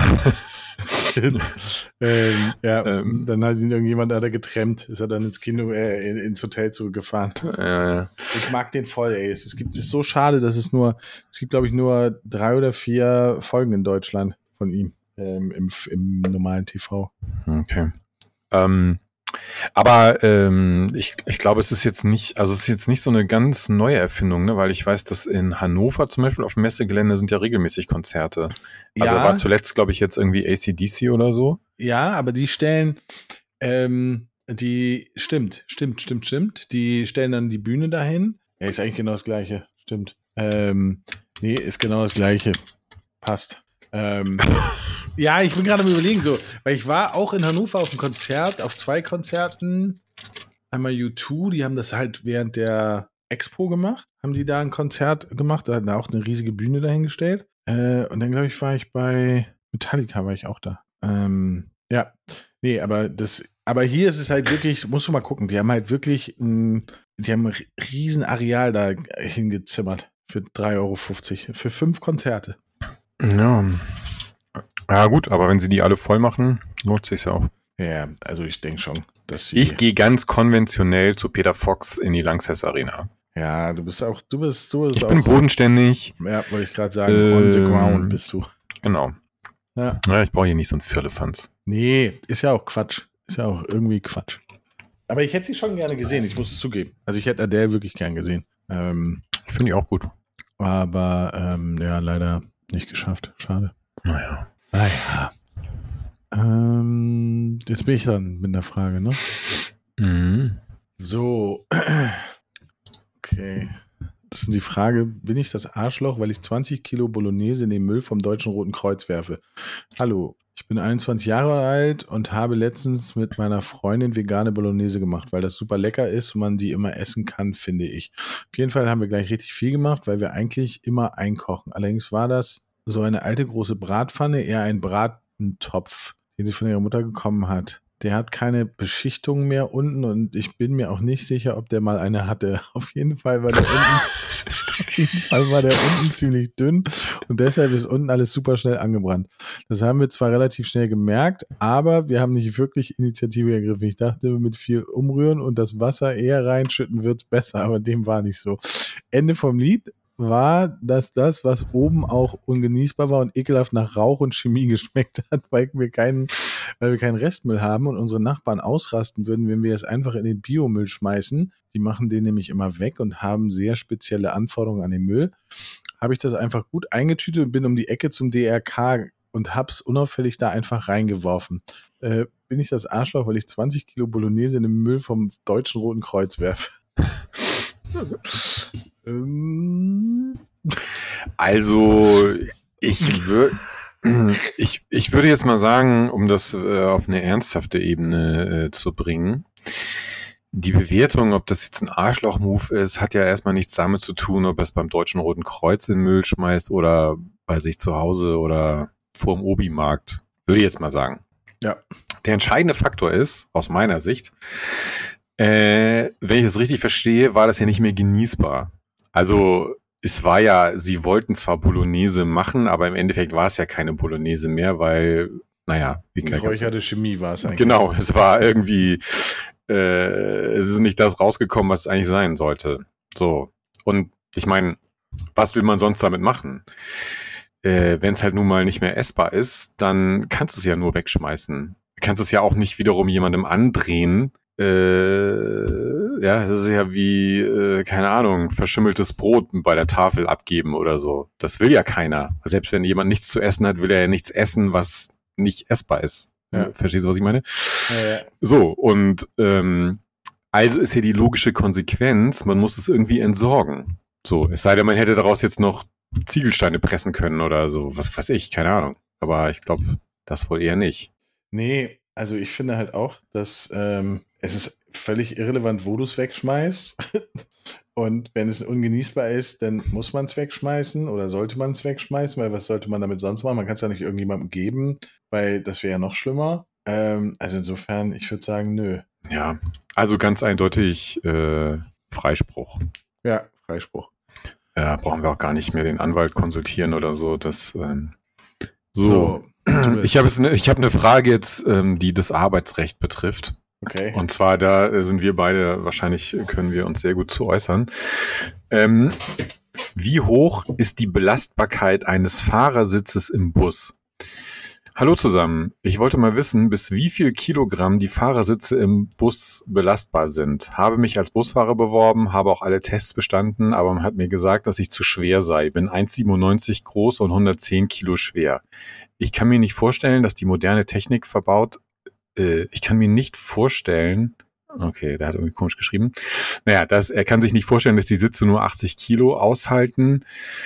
ähm, ja, Ähm. dann hat ihn irgendjemand hat er getrennt, ist er dann ins Kino, äh, in, ins Hotel zurückgefahren. äh, Ich mag den voll, ey. Es, es gibt, es ist so schade, dass es nur, es gibt, glaube ich, nur drei oder vier Folgen in Deutschland von ihm ähm, im, im normalen T V. okay. Ähm, aber ähm, ich, ich glaube, es ist jetzt nicht, also es ist jetzt nicht so eine ganz neue Erfindung, ne? Weil ich weiß, dass in Hannover zum Beispiel auf dem Messegelände sind ja regelmäßig Konzerte. Also Ja. war zuletzt, glaube ich, jetzt irgendwie A C D C oder so. Ja, aber die stellen, ähm, die, stimmt, stimmt, stimmt, stimmt. Die stellen dann die Bühne dahin. Ja, ist eigentlich genau das Gleiche. Stimmt. Ähm, nee, ist genau das Gleiche. Passt. Ähm, ja, ich bin gerade am Überlegen, so, weil ich war auch in Hannover auf einem Konzert, auf zwei Konzerten. Einmal U zwei, die haben das halt während der Expo gemacht, haben die da ein Konzert gemacht, da hatten auch eine riesige Bühne dahingestellt. Äh, und dann, glaube ich, war ich bei Metallica, war ich auch da. Ähm, ja, nee, aber das, aber hier ist es halt wirklich, musst du mal gucken, die haben halt wirklich, ein, die haben ein riesen Areal da hingezimmert für drei Euro fünfzig, für fünf Konzerte. Ja. Ja, gut, aber wenn sie die alle voll machen, lohnt sich's ja auch. Ja, also ich denke schon, dass sie. Ich gehe ganz konventionell zu Peter Fox in die Lanxess Arena. Ja, du bist auch, du bist, du bist Ich auch. bin bodenständig. Ja, wollte ich gerade sagen, Ähm, on the ground bist du. Genau. Ja. Ja, ich brauche hier nicht so ein Firlefanz. Nee, ist ja auch Quatsch. Ist ja auch irgendwie Quatsch. Aber ich hätte sie schon gerne gesehen, ich muss es zugeben. Also ich hätte Adele wirklich gern gesehen. Ähm, Finde ich auch gut. aber ähm, ja, leider nicht geschafft. Schade. Naja. Naja. Ähm, jetzt bin ich dran mit der Frage, ne? Mhm. So. Okay. Das ist die Frage, bin ich das Arschloch, weil ich zwanzig Kilo Bolognese in den Müll vom Deutschen Roten Kreuz werfe? Hallo, ich bin einundzwanzig Jahre alt und habe letztens mit meiner Freundin vegane Bolognese gemacht, weil das super lecker ist und man die immer essen kann, finde ich. Auf jeden Fall haben wir gleich richtig viel gemacht, weil wir eigentlich immer einkochen. Allerdings war das so eine alte große Bratpfanne, eher ein Bratentopf, den sie von ihrer Mutter bekommen hat. Der hat keine Beschichtung mehr unten und ich bin mir auch nicht sicher, ob der mal eine hatte. Auf jeden Fall war der unten, auf jeden Fall war der unten ziemlich dünn und deshalb ist unten alles super schnell angebrannt. Das haben wir zwar relativ schnell gemerkt, aber wir haben nicht wirklich Initiative ergriffen. Ich dachte, mit viel umrühren und das Wasser eher reinschütten wird's besser, aber dem war nicht so. Ende vom Lied war, dass das, was oben auch ungenießbar war und ekelhaft nach Rauch und Chemie geschmeckt hat, weil wir keinen, weil wir keinen Restmüll haben und unsere Nachbarn ausrasten würden, wenn wir es einfach in den Biomüll schmeißen. Die machen den nämlich immer weg und haben sehr spezielle Anforderungen an den Müll. Habe ich das einfach gut eingetütet und bin um die Ecke zum D R K und hab's unauffällig da einfach reingeworfen. Äh, bin ich das Arschloch, weil ich zwanzig Kilo Bolognese in den Müll vom Deutschen Roten Kreuz werfe? Also, ich würde ich, ich würde jetzt mal sagen, um das äh, auf eine ernsthafte Ebene äh, zu bringen, die Bewertung, ob das jetzt ein Arschloch-Move ist, hat ja erstmal nichts damit zu tun, ob er es beim Deutschen Roten Kreuz in den Müll schmeißt oder bei sich zu Hause oder vorm Obi-Markt. Würde ich jetzt mal sagen. Ja. Der entscheidende Faktor ist, aus meiner Sicht, äh, wenn ich das richtig verstehe, war das ja nicht mehr genießbar. Also es war ja, sie wollten zwar Bolognese machen, aber im Endeffekt war es ja keine Bolognese mehr, weil, naja, wie geräucherte Chemie war es eigentlich. Genau, es war irgendwie, äh, es ist nicht das rausgekommen, was es eigentlich sein sollte. So, und ich meine, was will man sonst damit machen? Äh, wenn es halt nun mal nicht mehr essbar ist, dann kannst du es ja nur wegschmeißen. Du kannst es ja auch nicht wiederum jemandem andrehen. Äh, ja, das ist ja wie, äh, keine Ahnung, verschimmeltes Brot bei der Tafel abgeben oder so. Das will ja keiner. Selbst wenn jemand nichts zu essen hat, will er ja nichts essen, was nicht essbar ist. Ja. Verstehst du, was ich meine? Ja, ja. So, und ähm, also ist ja die logische Konsequenz, man muss es irgendwie entsorgen. So, es sei denn, man hätte daraus jetzt noch Ziegelsteine pressen können oder so, was weiß ich, keine Ahnung. Aber ich glaube, das wohl eher nicht. Nee, also ich finde halt auch, dass ähm, es ist völlig irrelevant, wo du es wegschmeißt. Und wenn es ungenießbar ist, dann muss man es wegschmeißen oder sollte man es wegschmeißen, weil was sollte man damit sonst machen? Man kann es ja nicht irgendjemandem geben, weil das wäre ja noch schlimmer. Ähm, also insofern, ich würde sagen, nö. Ja, also ganz eindeutig äh, Freispruch. Ja, Freispruch. Ja, brauchen wir auch gar nicht mehr den Anwalt konsultieren oder so. Das ähm, so. so ich habe jetzt eine, ich habe eine Frage jetzt, ähm, die das Arbeitsrecht betrifft. Okay. Und zwar, da äh, sind wir beide, wahrscheinlich können wir uns sehr gut zu äußern. Ähm, wie hoch ist die Belastbarkeit eines Fahrersitzes im Bus? Hallo zusammen. Ich wollte mal wissen, bis wie viel Kilogramm die Fahrersitze im Bus belastbar sind. Habe mich als Busfahrer beworben, habe auch alle Tests bestanden, aber man hat mir gesagt, dass ich zu schwer sei. Bin eins Komma siebenundneunzig groß und hundertzehn Kilo schwer. Ich kann mir nicht vorstellen, dass die moderne Technik verbaut, äh, ich kann mir nicht vorstellen, okay, der hat irgendwie komisch geschrieben. Naja, das, er kann sich nicht vorstellen, dass die Sitze nur achtzig Kilo aushalten.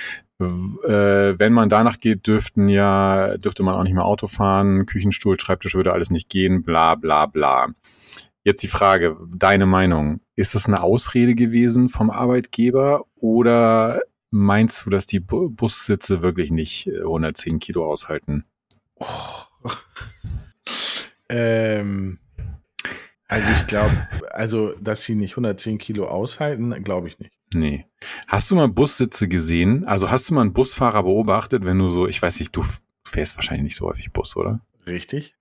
Äh, wenn man danach geht, dürften ja, dürfte man auch nicht mehr Auto fahren, Küchenstuhl, Schreibtisch würde alles nicht gehen, bla bla bla. Jetzt die Frage, deine Meinung, ist das eine Ausrede gewesen vom Arbeitgeber oder meinst du, dass die Bu- Bussitze wirklich nicht hundertzehn Kilo aushalten? Oh. ähm, also ich glaube, also dass sie nicht hundertzehn Kilo aushalten, glaube ich nicht. Nee. Hast du mal Bussitze gesehen? Also hast du mal einen Busfahrer beobachtet, wenn du so, ich weiß nicht, du fährst wahrscheinlich nicht so häufig Bus, oder? Richtig.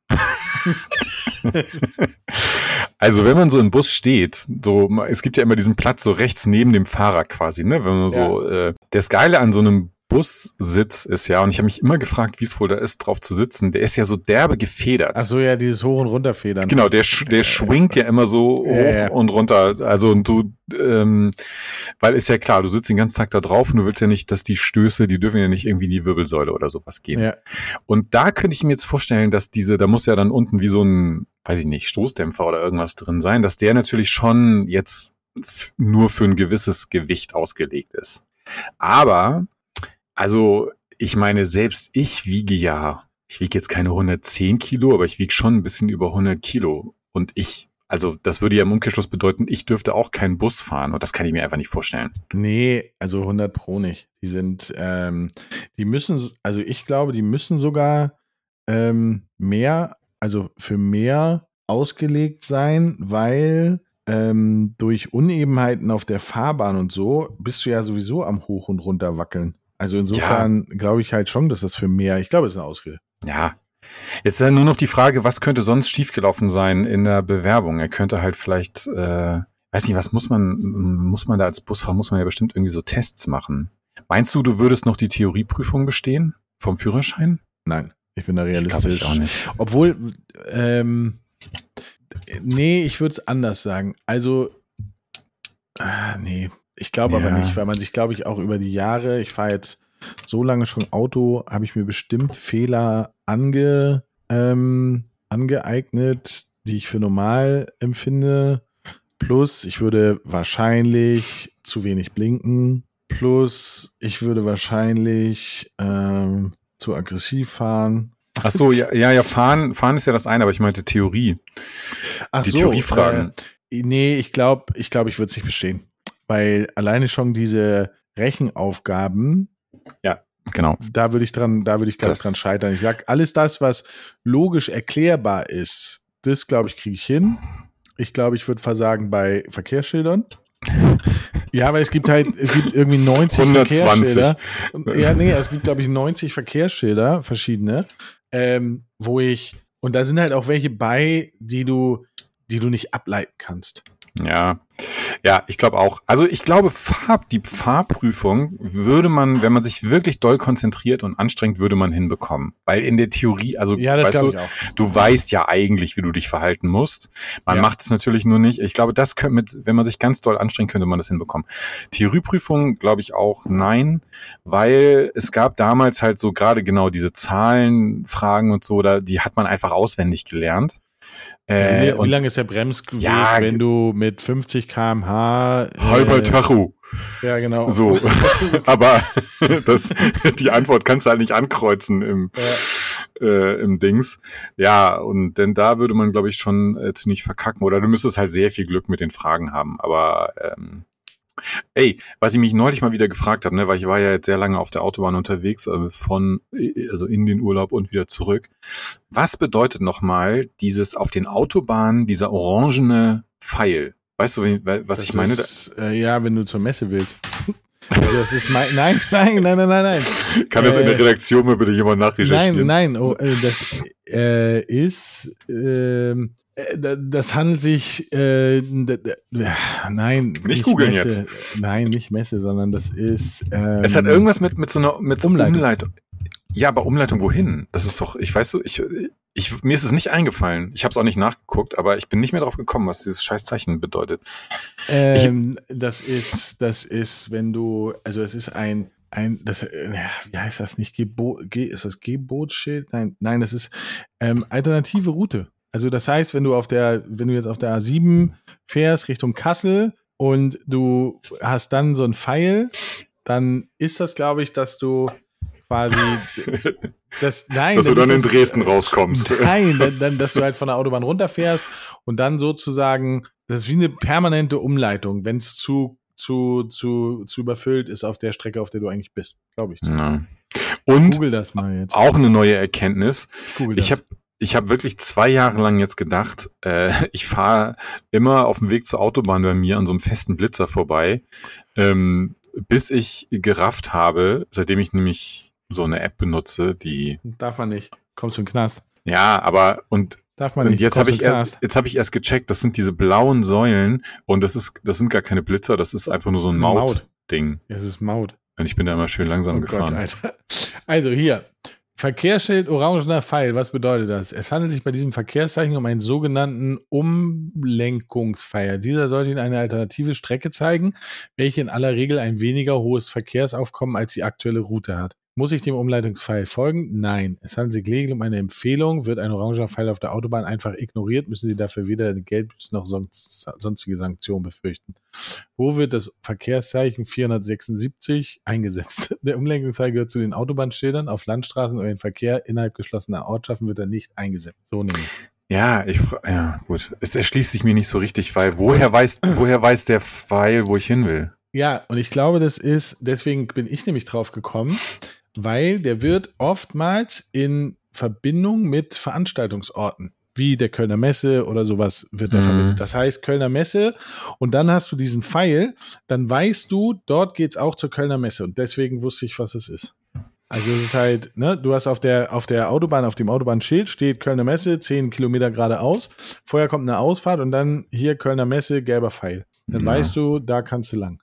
Also wenn man so im Bus steht, so, es gibt ja immer diesen Platz so rechts neben dem Fahrer quasi, ne? Wenn man so, Ja. äh, das Geile an so einem Bussitz ist ja, und ich habe mich immer gefragt, wie es wohl da ist, drauf zu sitzen, der ist ja so derbe gefedert. Ach so, ja, dieses Hoch- und Runterfedern. Genau, der, sch- der schwingt ja immer so hoch Ja, ja. und runter. Also und du, ähm, weil ist ja klar, du sitzt den ganzen Tag da drauf und du willst ja nicht, dass die Stöße, die dürfen ja nicht irgendwie in die Wirbelsäule oder sowas gehen. Ja. Und da könnte ich mir jetzt vorstellen, dass diese, da muss ja dann unten wie so ein, weiß ich nicht, Stoßdämpfer oder irgendwas drin sein, dass der natürlich schon jetzt f- nur für ein gewisses Gewicht ausgelegt ist. Aber, also, ich meine, selbst ich wiege ja, ich wiege jetzt keine hundertzehn Kilo, aber ich wiege schon ein bisschen über hundert Kilo. Und ich, also das würde ja im Umkehrschluss bedeuten, ich dürfte auch keinen Bus fahren. Und das kann ich mir einfach nicht vorstellen. Nee, also hundert Pro nicht. Die sind, ähm, die müssen, also ich glaube, die müssen sogar ähm, mehr, also für mehr ausgelegt sein, weil ähm, durch Unebenheiten auf der Fahrbahn und so bist du ja sowieso am Hoch- und Runter wackeln. Also insofern glaube ich halt schon, dass das für mehr, ich glaube, es ist eine Ausrede. Ja. Jetzt ist ja nur noch die Frage, was könnte sonst schiefgelaufen sein in der Bewerbung? Er könnte halt vielleicht, äh, weiß nicht, was muss man, muss man da als Busfahrer, muss man ja bestimmt irgendwie so Tests machen. Meinst du, du würdest noch die Theorieprüfung bestehen vom Führerschein? Nein, ich bin da Ich glaube realistisch. ich auch nicht. Obwohl, ähm, nee, ich würde es anders sagen. Also, ah, nee, ich glaube Ja. aber nicht, weil man sich, glaube ich, auch über die Jahre, ich fahre jetzt so lange schon Auto, habe ich mir bestimmt Fehler ange, ähm, angeeignet, die ich für normal empfinde. Plus, ich würde wahrscheinlich zu wenig blinken. Plus, ich würde wahrscheinlich ähm, zu aggressiv fahren. Ach so, ja, ja, ja, fahren, fahren ist ja das eine, aber ich meinte Theorie. Ach Die so, Theoriefragen. Äh, nee, ich glaube, ich glaube, ich würde es nicht bestehen. Weil alleine schon diese Rechenaufgaben, Genau. da würde ich dran, da würde ich, glaube ich, Das- dran scheitern. Ich sag, alles das, was logisch erklärbar ist, das, glaube ich, kriege ich hin. Ich glaube, ich würde versagen bei Verkehrsschildern. Ja, aber es gibt halt, es gibt irgendwie neunzig hundertzwanzig. Verkehrsschilder. Ja, nee, es gibt, glaube ich, neunzig Verkehrsschilder, verschiedene, ähm, wo ich, und da sind halt auch welche bei, die du, die du nicht ableiten kannst. Ja, ja, ich glaube auch. Also ich glaube, Fahr, die Fahrprüfung würde man, wenn man sich wirklich doll konzentriert und anstrengt, würde man hinbekommen. Weil in der Theorie, also Ja, das weißt glaube du, ich auch. du weißt ja eigentlich, wie du dich verhalten musst. Man Ja. macht es natürlich nur nicht. Ich glaube, das könnte mit, wenn man sich ganz doll anstrengt, könnte man das hinbekommen. Theorieprüfung glaube ich auch nein, weil es gab damals halt so gerade genau diese Zahlenfragen und so, da, die hat man einfach auswendig gelernt. Äh, wie, wie und lange ist der Bremsweg, Ja, wenn du mit fünfzig Kilometer pro Stunde halber äh, Tacho. Ja, genau. So, aber das, die Antwort kannst du halt nicht ankreuzen im, äh, im Dings. Ja, und denn da würde man, glaube ich, schon äh, ziemlich verkacken. Oder du müsstest halt sehr viel Glück mit den Fragen haben. Aber ähm, ey, was ich mich neulich mal wieder gefragt habe, ne, weil ich war ja jetzt sehr lange auf der Autobahn unterwegs, äh, von, also in den Urlaub und wieder zurück. Was bedeutet nochmal dieses auf den Autobahnen, dieser orangene Pfeil? Weißt du, wie- was Das ich meine? Ist, äh, ja, wenn du zur Messe willst. Also das ist mein, nein, nein, nein, nein, nein, nein. Kann das in der Äh, Redaktion mal bitte jemand nachrecherchieren? Nein, nein, oh, äh, das äh, ist, ähm, äh, da- das handelt sich, äh, d- d- nein, nicht googeln Messe, nein, nicht Messe, sondern das ist. Ähm, Es hat irgendwas mit, mit so einer mit so Umleitung. Umleitung. Ja, aber Umleitung wohin? Das ist doch, ich weiß so, ich, ich, mir ist es nicht eingefallen. Ich habe es auch nicht nachgeguckt, aber ich bin nicht mehr drauf gekommen, was dieses Scheißzeichen bedeutet. Ähm, das ist, das ist, wenn du, also es ist ein, ein, das, äh, wie heißt das nicht? Gebo, Ge, ist das Gebotsschild? Nein, nein, das ist ähm, alternative Route. Also das heißt, wenn du auf der, wenn du jetzt auf der A sieben fährst Richtung Kassel und du hast dann so einen Pfeil, dann ist das, glaube ich, dass du quasi das, nein, Dass du dann ist in das- Dresden rauskommst. Nein, dann, dann, dass du halt von der Autobahn runterfährst und dann sozusagen, das ist wie eine permanente Umleitung, wenn es zu, zu, zu, zu überfüllt ist auf der Strecke, auf der du eigentlich bist, glaube ich. Ja. Und Google das mal jetzt. auch eine neue Erkenntnis. Google das. Ich habe ich hab wirklich zwei Jahre lang jetzt gedacht, äh, ich fahre immer auf dem Weg zur Autobahn bei mir an so einem festen Blitzer vorbei, ähm, bis ich gerafft habe, seitdem ich nämlich so eine App benutze, die, Darf man nicht. Kommst du in den Knast. ja, aber, und, Darf man und nicht. jetzt Kommst habe du ich in den erst, Knast. jetzt habe ich erst gecheckt, das sind diese blauen Säulen und das ist, das sind gar keine Blitzer, das ist einfach nur so ein Maut. Maut-Ding. Es ist Maut. Und ich bin da immer schön langsam Oh gefahren. Gott, Alter. Also hier. Verkehrsschild orangener Pfeil, was bedeutet das? Es handelt sich bei diesem Verkehrszeichen um einen sogenannten Umlenkungspfeil. Dieser sollte Ihnen eine alternative Strecke zeigen, welche in aller Regel ein weniger hohes Verkehrsaufkommen als die aktuelle Route hat. Muss ich dem Umleitungspfeil folgen? Nein. Es handelt sich lediglich um eine Empfehlung. Wird ein oranger Pfeil auf der Autobahn einfach ignoriert, müssen Sie dafür weder eine Geldbuße noch sonst, sonstige Sanktionen befürchten. Wo wird das Verkehrszeichen vierhundertsechsundsiebzig eingesetzt? Der Umlenkungspfeil gehört zu den Autobahnschildern. Auf Landstraßen oder im Verkehr innerhalb geschlossener Ortschaften wird er nicht eingesetzt. So nämlich. Ja, ich, ja, gut. Es erschließt sich mir nicht so richtig, weil woher weiß, woher weiß der Pfeil, wo ich hin will? Ja, und ich glaube, das ist, deswegen bin ich nämlich drauf gekommen, weil der wird oftmals in Verbindung mit Veranstaltungsorten, wie der Kölner Messe oder sowas wird da mhm. verwendet. Das heißt Kölner Messe und dann hast du diesen Pfeil, dann weißt du, dort geht's auch zur Kölner Messe und deswegen wusste ich, was es ist. Also es ist halt, ne, du hast auf der, auf der Autobahn, auf dem Autobahnschild steht Kölner Messe, zehn Kilometer geradeaus, vorher kommt eine Ausfahrt und dann hier Kölner Messe, gelber Pfeil. Dann ja. weißt du, da kannst du lang.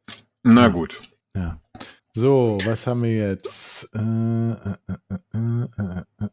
Na gut. Ja. So, was haben wir jetzt? Äh, äh, äh, äh, äh,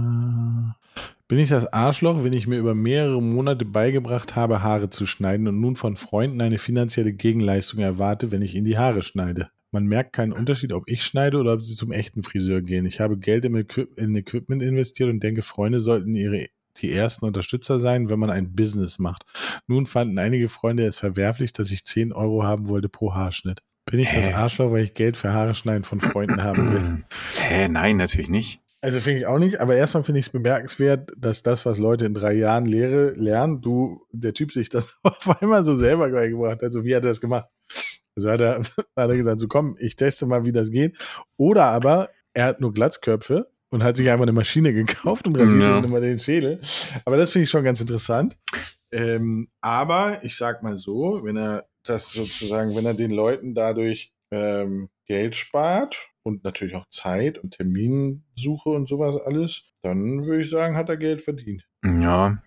äh. Bin ich das Arschloch, wenn ich mir über mehrere Monate beigebracht habe, Haare zu schneiden und nun von Freunden eine finanzielle Gegenleistung erwarte, wenn ich ihnen die Haare schneide? Man merkt keinen Unterschied, ob ich schneide oder ob sie zum echten Friseur gehen. Ich habe Geld in, Equi- in Equipment investiert und denke, Freunde sollten ihre die ersten Unterstützer sein, wenn man ein Business macht. Nun fanden einige Freunde es verwerflich, dass ich zehn Euro haben wollte pro Haarschnitt. Bin ich Hä? das Arschloch, weil ich Geld für Haare schneiden von Freunden haben will? Hä, nein, natürlich nicht. Also finde ich auch nicht, aber erstmal finde ich es bemerkenswert, dass das, was Leute in drei Jahren Lehre lernen, du, der Typ sich das auf einmal so selber beigebracht hat. Also wie hat er das gemacht? Also hat er, hat er gesagt, so komm, ich teste mal, wie das geht. Oder aber er hat nur Glatzköpfe und hat sich einfach eine Maschine gekauft und rasiert ja. immer den Schädel. Aber das finde ich schon ganz interessant. Ähm, aber ich sag mal so, wenn er das sozusagen, wenn er den Leuten dadurch ähm, Geld spart und natürlich auch Zeit und Terminsuche und sowas alles, dann würde ich sagen, hat er Geld verdient. Ja,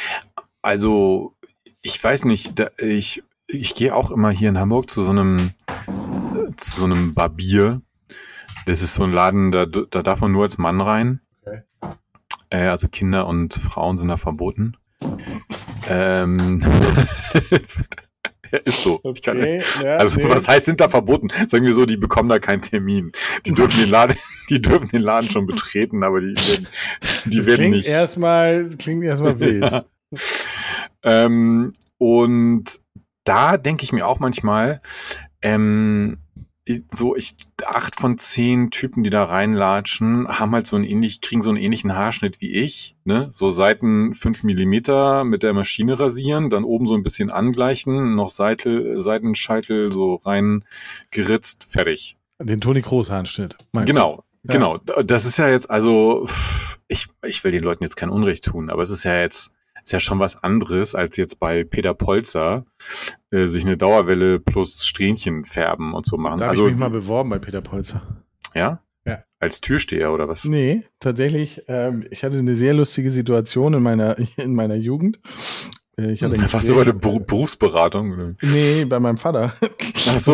also ich weiß nicht, da, ich ich gehe auch immer hier in Hamburg zu so einem zu so einem Barbier. Das ist so ein Laden, da, da darf man nur als Mann rein. Okay. Äh, also Kinder und Frauen sind da verboten. ähm, ist so. Ich kann, okay, ja, also nee. Was heißt, sind da verboten? Sagen wir so, die bekommen da keinen Termin. Die dürfen den Laden, die dürfen den Laden schon betreten, aber die, werden, die das werden klingt nicht. Erstmal, das klingt erstmal wild. Ja. Ähm, und da denke ich mir auch manchmal, ähm, so ich acht von zehn Typen, die da reinlatschen, haben halt so einen ähnlich, kriegen so einen ähnlichen Haarschnitt wie ich, ne? So Seiten fünf Millimeter mit der Maschine rasieren, dann oben so ein bisschen angleichen, noch Seite, Seitenscheitel so rein geritzt, fertig. Den Toni Kroos Haarschnitt. Genau, ja. genau. Das ist ja jetzt, also ich, ich will den Leuten jetzt kein Unrecht tun, aber es ist ja jetzt ist ja schon was anderes, als jetzt bei Peter Polzer äh, sich eine Dauerwelle plus Strähnchen färben und so machen. Da habe also, ich mich mal beworben bei Peter Polzer. Ja? Ja. Als Türsteher oder was? Nee, tatsächlich. Ähm, ich hatte eine sehr lustige Situation in meiner, in meiner Jugend. Äh, ich hatte hm, warst du bei der Ber- Berufsberatung? Nee, bei meinem Vater. Ach so.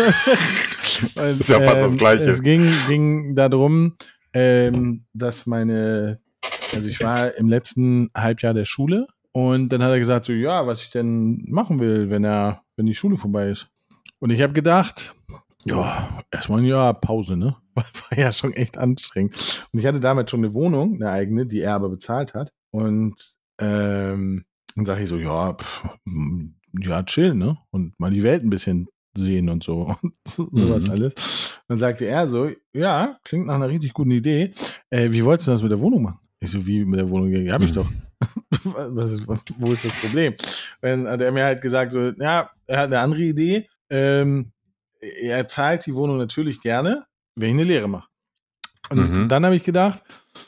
Und, ist ja fast ähm, das Gleiche. Es ging, ging darum, ähm, dass meine Also ich war im letzten Halbjahr der Schule und dann hat er gesagt, so ja, was ich denn machen will, wenn er, wenn die Schule vorbei ist. Und ich habe gedacht, ja, erstmal ein Jahr Pause, ne? War ja schon echt anstrengend. Und ich hatte damals schon eine Wohnung, eine eigene, die er aber bezahlt hat. Und ähm, dann sage ich so, ja, pff, ja, chill, ne? Und mal die Welt ein bisschen sehen und so. Und so sowas mhm. alles. Dann sagte er so, ja, klingt nach einer richtig guten Idee. Äh, wie wolltest du das mit der Wohnung machen? Ich so, wie mit der Wohnung? Ja, hab ich doch. Was ist, wo ist das Problem? Dann hat er mir halt gesagt, so, ja, er hat eine andere Idee. Ähm, er zahlt die Wohnung natürlich gerne, wenn ich eine Lehre mache. Und mhm. dann habe ich gedacht,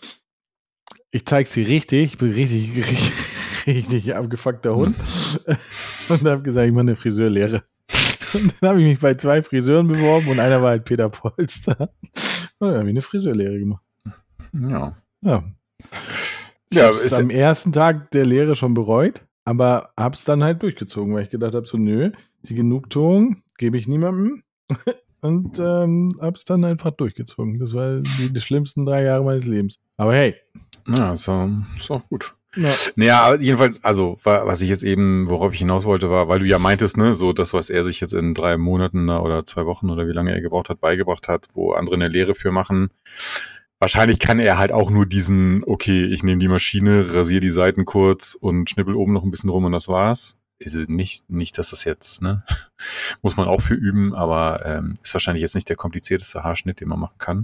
ich zeig's dir richtig, ich bin richtig, richtig, richtig abgefuckter Hund. Und habe gesagt, ich mache eine Friseurlehre. Und dann habe ich mich bei zwei Friseuren beworben und einer war halt Peter Polster. Und dann habe ich eine Friseurlehre gemacht. Ja. Ja. Ich ja, habe es am ersten Tag der Lehre schon bereut, aber habe es dann halt durchgezogen, weil ich gedacht habe, so nö, die Genugtuung gebe ich niemandem und ähm, habe es dann einfach durchgezogen. Das war die, die schlimmsten drei Jahre meines Lebens. Aber hey. Ja, ist, ist auch gut. Ja. Naja, aber jedenfalls, also, was ich jetzt eben, worauf ich hinaus wollte, war, weil du ja meintest, ne, so das, was er sich jetzt in drei Monaten oder zwei Wochen oder wie lange er gebraucht hat, beigebracht hat, wo andere eine Lehre für machen. Wahrscheinlich kann er halt auch nur diesen, okay, ich nehme die Maschine, rasiere die Seiten kurz und schnippel oben noch ein bisschen rum und das war's. Also nicht, nicht, dass das jetzt, ne, muss man auch für üben, aber ähm, ist wahrscheinlich jetzt nicht der komplizierteste Haarschnitt, den man machen kann.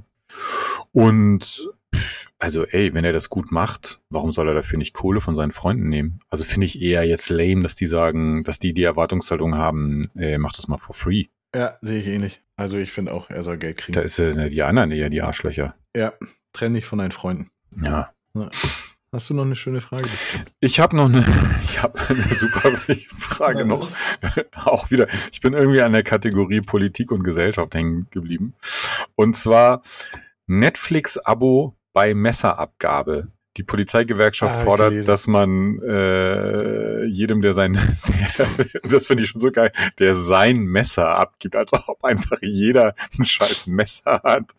Und also ey, wenn er das gut macht, warum soll er dafür nicht Kohle von seinen Freunden nehmen? Also finde ich eher jetzt lame, dass die sagen, dass die die Erwartungshaltung haben, äh, mach das mal for free. Ja, sehe ich ähnlich. Also ich finde auch, er soll Geld kriegen. Da ist äh, die anderen eher die Arschlöcher. Ja, trenn dich von deinen Freunden. Ja. Ja. Hast du noch eine schöne Frage? Ich habe noch eine, ich habe eine super Frage ja, noch. Auch wieder, ich bin irgendwie an der Kategorie Politik und Gesellschaft hängen geblieben. Und zwar Netflix-Abo bei Messerabgabe. Die Polizeigewerkschaft ah, fordert, gelesen. dass man äh, jedem, der sein, der, das finde ich schon so geil, der sein Messer abgibt, als ob einfach jeder ein scheiß Messer hat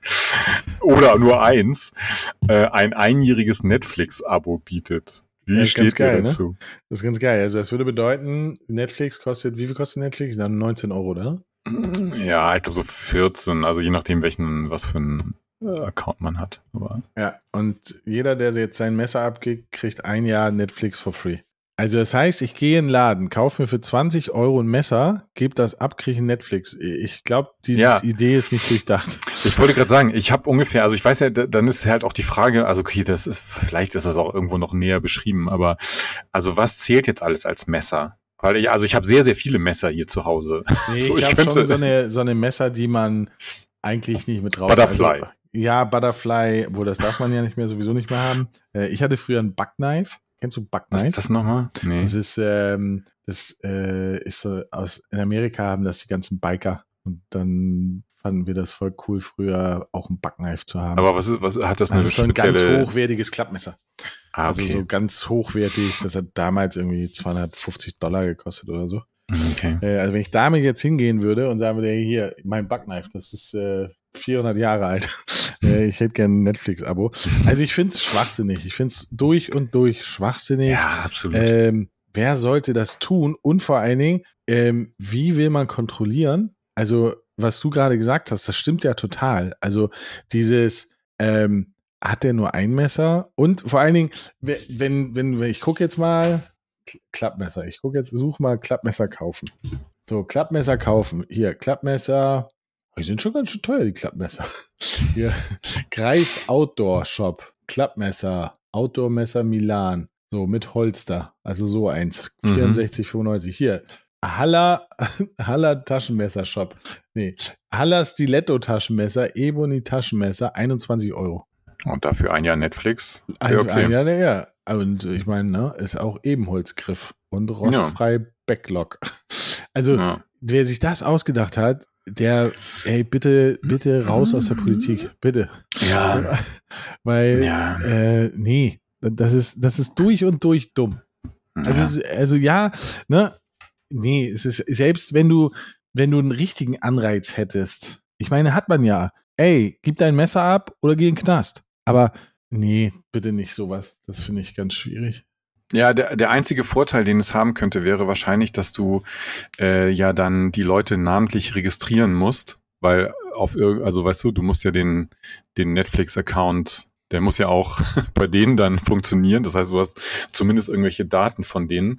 oder nur eins, äh, ein einjähriges Netflix-Abo bietet. Wie ja, steht geil, ihr dazu? Ne? Das ist ganz geil. Also das würde bedeuten, Netflix kostet, wie viel kostet Netflix? Dann neunzehn Euro, oder? Ja, ich glaube so vierzehn, also je nachdem, welchen, was für ein Account man hat. Aber ja, und jeder, der jetzt sein Messer abgibt, kriegt ein Jahr Netflix for free. Also das heißt, ich gehe in den Laden, kaufe mir für zwanzig Euro ein Messer, gebe das ab, kriege Netflix. Ich glaube, die ja. Idee ist nicht durchdacht. Ich wollte gerade sagen, ich habe ungefähr, also ich weiß ja, dann ist halt auch die Frage, also okay, das ist, vielleicht ist das auch irgendwo noch näher beschrieben, aber also was zählt jetzt alles als Messer? Weil ich, also ich habe sehr, sehr viele Messer hier zu Hause. Nee, so, ich, ich habe schon so eine, so eine Messer, die man eigentlich nicht mit drauf... Butterfly. Also, ja, Butterfly, wo das darf man ja nicht mehr, sowieso nicht mehr haben. Äh, ich hatte früher ein Buckknife. Kennst du Buckknife? Was ist das nochmal? Nee. Das ist, ähm, das äh, ist so aus, in Amerika haben das die ganzen Biker. Und dann fanden wir das voll cool, früher auch ein Buckknife zu haben. Aber was ist, was hat das eine also so ein spezielle... ganz hochwertiges Klappmesser. Ah, okay. Also so ganz hochwertig. Das hat damals irgendwie zweihundertfzig Dollar gekostet oder so. Okay. Äh, also wenn ich damit jetzt hingehen würde und sagen würde, hier, mein Buckknife, das ist äh, vierhundert Jahre alt. Ich hätte gerne ein Netflix-Abo. Also ich finde es schwachsinnig. Ich finde es durch und durch schwachsinnig. Ja, absolut. Ähm, wer sollte das tun? Und vor allen Dingen, ähm, wie will man kontrollieren? Also was du gerade gesagt hast, das stimmt ja total. Also dieses, ähm, hat der nur ein Messer? Und vor allen Dingen, wenn, wenn, wenn ich gucke jetzt mal, Klappmesser. Ich gucke jetzt, suche mal Klappmesser kaufen. So, Klappmesser kaufen. Hier, Klappmesser. Die sind schon ganz schön teuer, die Klappmesser. Hier, Greif Outdoor Shop. Klappmesser. Outdoor-Messer Milan. So, mit Holster. Also so eins. vierundsechzig fünfundneunzig. Hier. Halla, Halla Taschenmesser Shop. Nee. Halla Stiletto Taschenmesser. Ebony Taschenmesser. einundzwanzig Euro. Und dafür ein Jahr Netflix. Ein, okay. ein Jahr, ja. Und ich meine, ne, ist auch Ebenholzgriff und rostfrei ja. Backlog. Also, ja. wer sich das ausgedacht hat, der, ey, bitte, bitte raus aus der Politik. Bitte. Ja. Weil, ja. Äh, nee, das ist, das ist durch und durch dumm. Also, ja. Es ist, also ja, ne, nee, es ist, selbst wenn du, wenn du einen richtigen Anreiz hättest, ich meine, hat man ja, ey, gib dein Messer ab oder geh in den Knast. Aber nee, bitte nicht sowas. Das finde ich ganz schwierig. Ja, der, der einzige Vorteil, den es haben könnte, wäre wahrscheinlich, dass du äh, ja dann die Leute namentlich registrieren musst, weil auf irg- also weißt du, du musst ja den, den Netflix-Account, der muss ja auch bei denen dann funktionieren. Das heißt, du hast zumindest irgendwelche Daten von denen.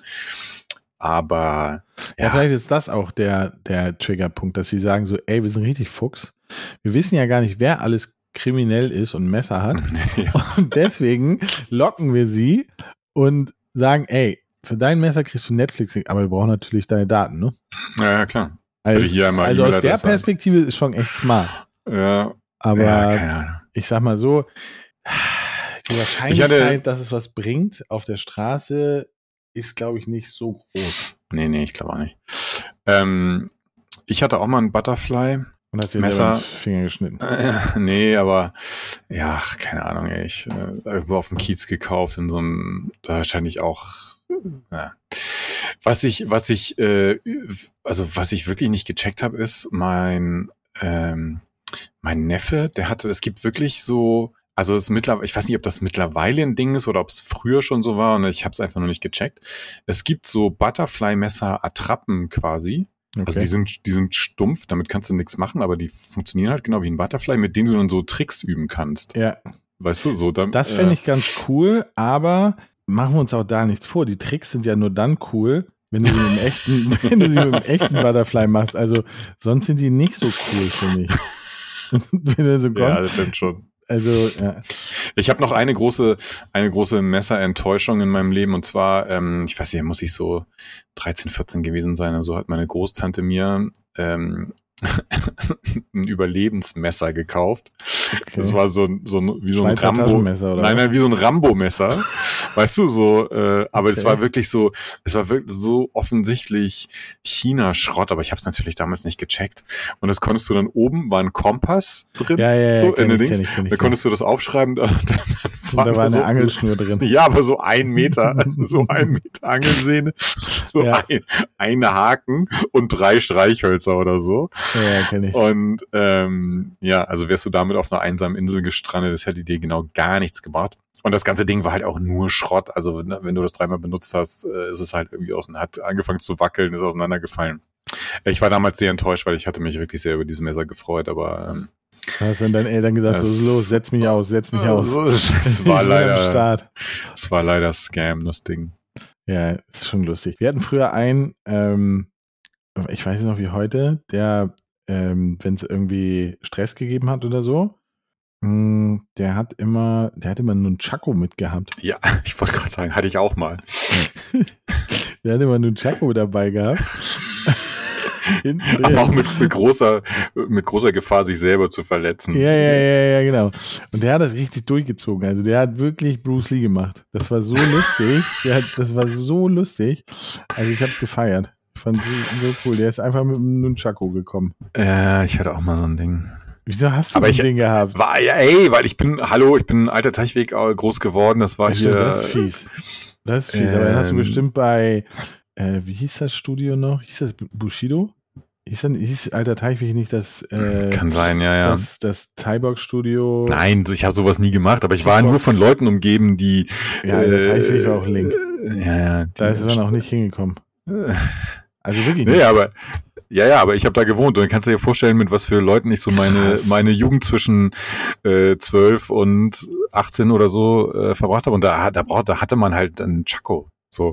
Aber ja, ja vielleicht ist das auch der, der Triggerpunkt, dass sie sagen so, ey, wir sind richtig Fuchs. Wir wissen ja gar nicht, wer alles kriminell ist und ein Messer hat. Ja. Und deswegen locken wir sie und sagen, ey, für dein Messer kriegst du Netflix, aber wir brauchen natürlich deine Daten, ne? Ja, ja klar. Also, hier einmal also aus der Perspektive ist schon echt smart. Ja. Aber ja, keine Ahnung. Ich sag mal so, die Wahrscheinlichkeit, hatte, dass es was bringt auf der Straße, ist, glaube ich, nicht so groß. Nee, nee, ich glaube auch nicht. Ähm, ich hatte auch mal ein Butterfly. Und hast dir Messer ins Finger geschnitten? Äh, nee, aber ja, keine Ahnung, ey, ich äh, irgendwo auf dem Kiez gekauft, in so einem, wahrscheinlich auch, ja. Was ich, was ich, äh, also was ich wirklich nicht gecheckt habe, ist mein, ähm, mein Neffe, der hatte, es gibt wirklich so also es mittlerweile, ich weiß nicht, ob das mittlerweile ein Ding ist oder ob es früher schon so war und ich habe es einfach noch nicht gecheckt. Es gibt so Butterfly-Messer-Attrappen quasi. Okay. Also die sind, die sind stumpf, damit kannst du nichts machen, aber die funktionieren halt genau wie ein Butterfly, mit denen du dann so Tricks üben kannst. Ja. Weißt du, so dann. Das fände ich äh, ganz cool, aber machen wir uns auch da nichts vor. Die Tricks sind ja nur dann cool, wenn du sie mit dem echten, wenn du sie mit dem echten Butterfly machst. Also sonst sind die nicht so cool, finde ich. Wenn er so kommt. Ja, das stimmt schon. Also, ja. Ich habe noch eine große, eine große Messerenttäuschung in meinem Leben und zwar, ähm, ich weiß nicht, muss ich so dreizehn, vierzehn gewesen sein. Also hat meine Großtante mir ähm, ein Überlebensmesser gekauft. Okay. Das war so, so wie so ein Rambo. Oder nein, nein, wie so ein Rambo-Messer. Weißt du, so, äh, aber es okay. war wirklich so, es war wirklich so offensichtlich China-Schrott, aber ich habe es natürlich damals nicht gecheckt. Und das konntest du dann oben, war ein Kompass drin, ja, ja, ja, so in den ich, Dings. Ich, ich, da konntest du das aufschreiben, da, dann war da war so, eine Angelschnur drin. Ja, aber so ein Meter, so ein Meter Angelsehne, so ja. ein, eine Haken und drei Streichhölzer oder so. Ja, kenn ich. Und ähm, ja, also wärst du damit auf einer einsamen Insel gestrandet, das hätte dir genau gar nichts gebracht. Und das ganze Ding war halt auch nur Schrott. Also ne, wenn du das dreimal benutzt hast, äh, ist es halt irgendwie auseinander, hat angefangen zu wackeln, ist auseinandergefallen. Ich war damals sehr enttäuscht, weil ich hatte mich wirklich sehr über dieses Messer gefreut, aber ähm, hast du dann Eltern gesagt, so ist los, setz mich aus, setz mich aus. Es war leider, es war leider Scam, das Ding. Ja, ist schon lustig. Wir hatten früher einen, ähm, ich weiß noch wie heute, der, ähm, wenn es irgendwie Stress gegeben hat oder so, mh, der hat immer, der hat immer einen Nunchaku mitgehabt. Ja, ich wollte gerade sagen, hatte ich auch mal. Der hat immer einen Nunchaku dabei gehabt. Aber auch mit, mit großer, mit großer Gefahr, sich selber zu verletzen. Ja, ja, ja, ja, genau. Und der hat das richtig durchgezogen. Also der hat wirklich Bruce Lee gemacht. Das war so lustig. Der hat, das war so lustig. Also ich hab's gefeiert. Ich fand so, so cool. Der ist einfach mit einem Nunchaku gekommen. Ja, ich hatte auch mal so ein Ding. Wieso hast du Aber so ich, ein Ding gehabt? War ja, ey, weil ich bin, hallo, ich bin ein alter Teichweg groß geworden. Das war ja, hier. Das ist fies. Das ist fies. Ähm, Aber dann hast du bestimmt bei, äh, wie hieß das Studio noch? Hieß das Bushido? Hieß, dann, hieß Alter Teichweg nicht das äh, Kann sein, ja, ja. Das, das Thai-Box-Studio? Nein, ich habe sowas nie gemacht, aber ich war nur von Leuten umgeben, die ja, Alter Teichweg war auch Link. Ja, ja. Da ist man auch nicht hingekommen. Also wirklich nicht. Nee, aber ja, ja, aber ich habe da gewohnt und dann kannst du dir vorstellen, mit was für Leuten ich so meine meine Jugend zwischen äh, zwölf und achtzehn oder so äh, verbracht habe und da, da, brauch, da hatte man halt einen Chaco. So.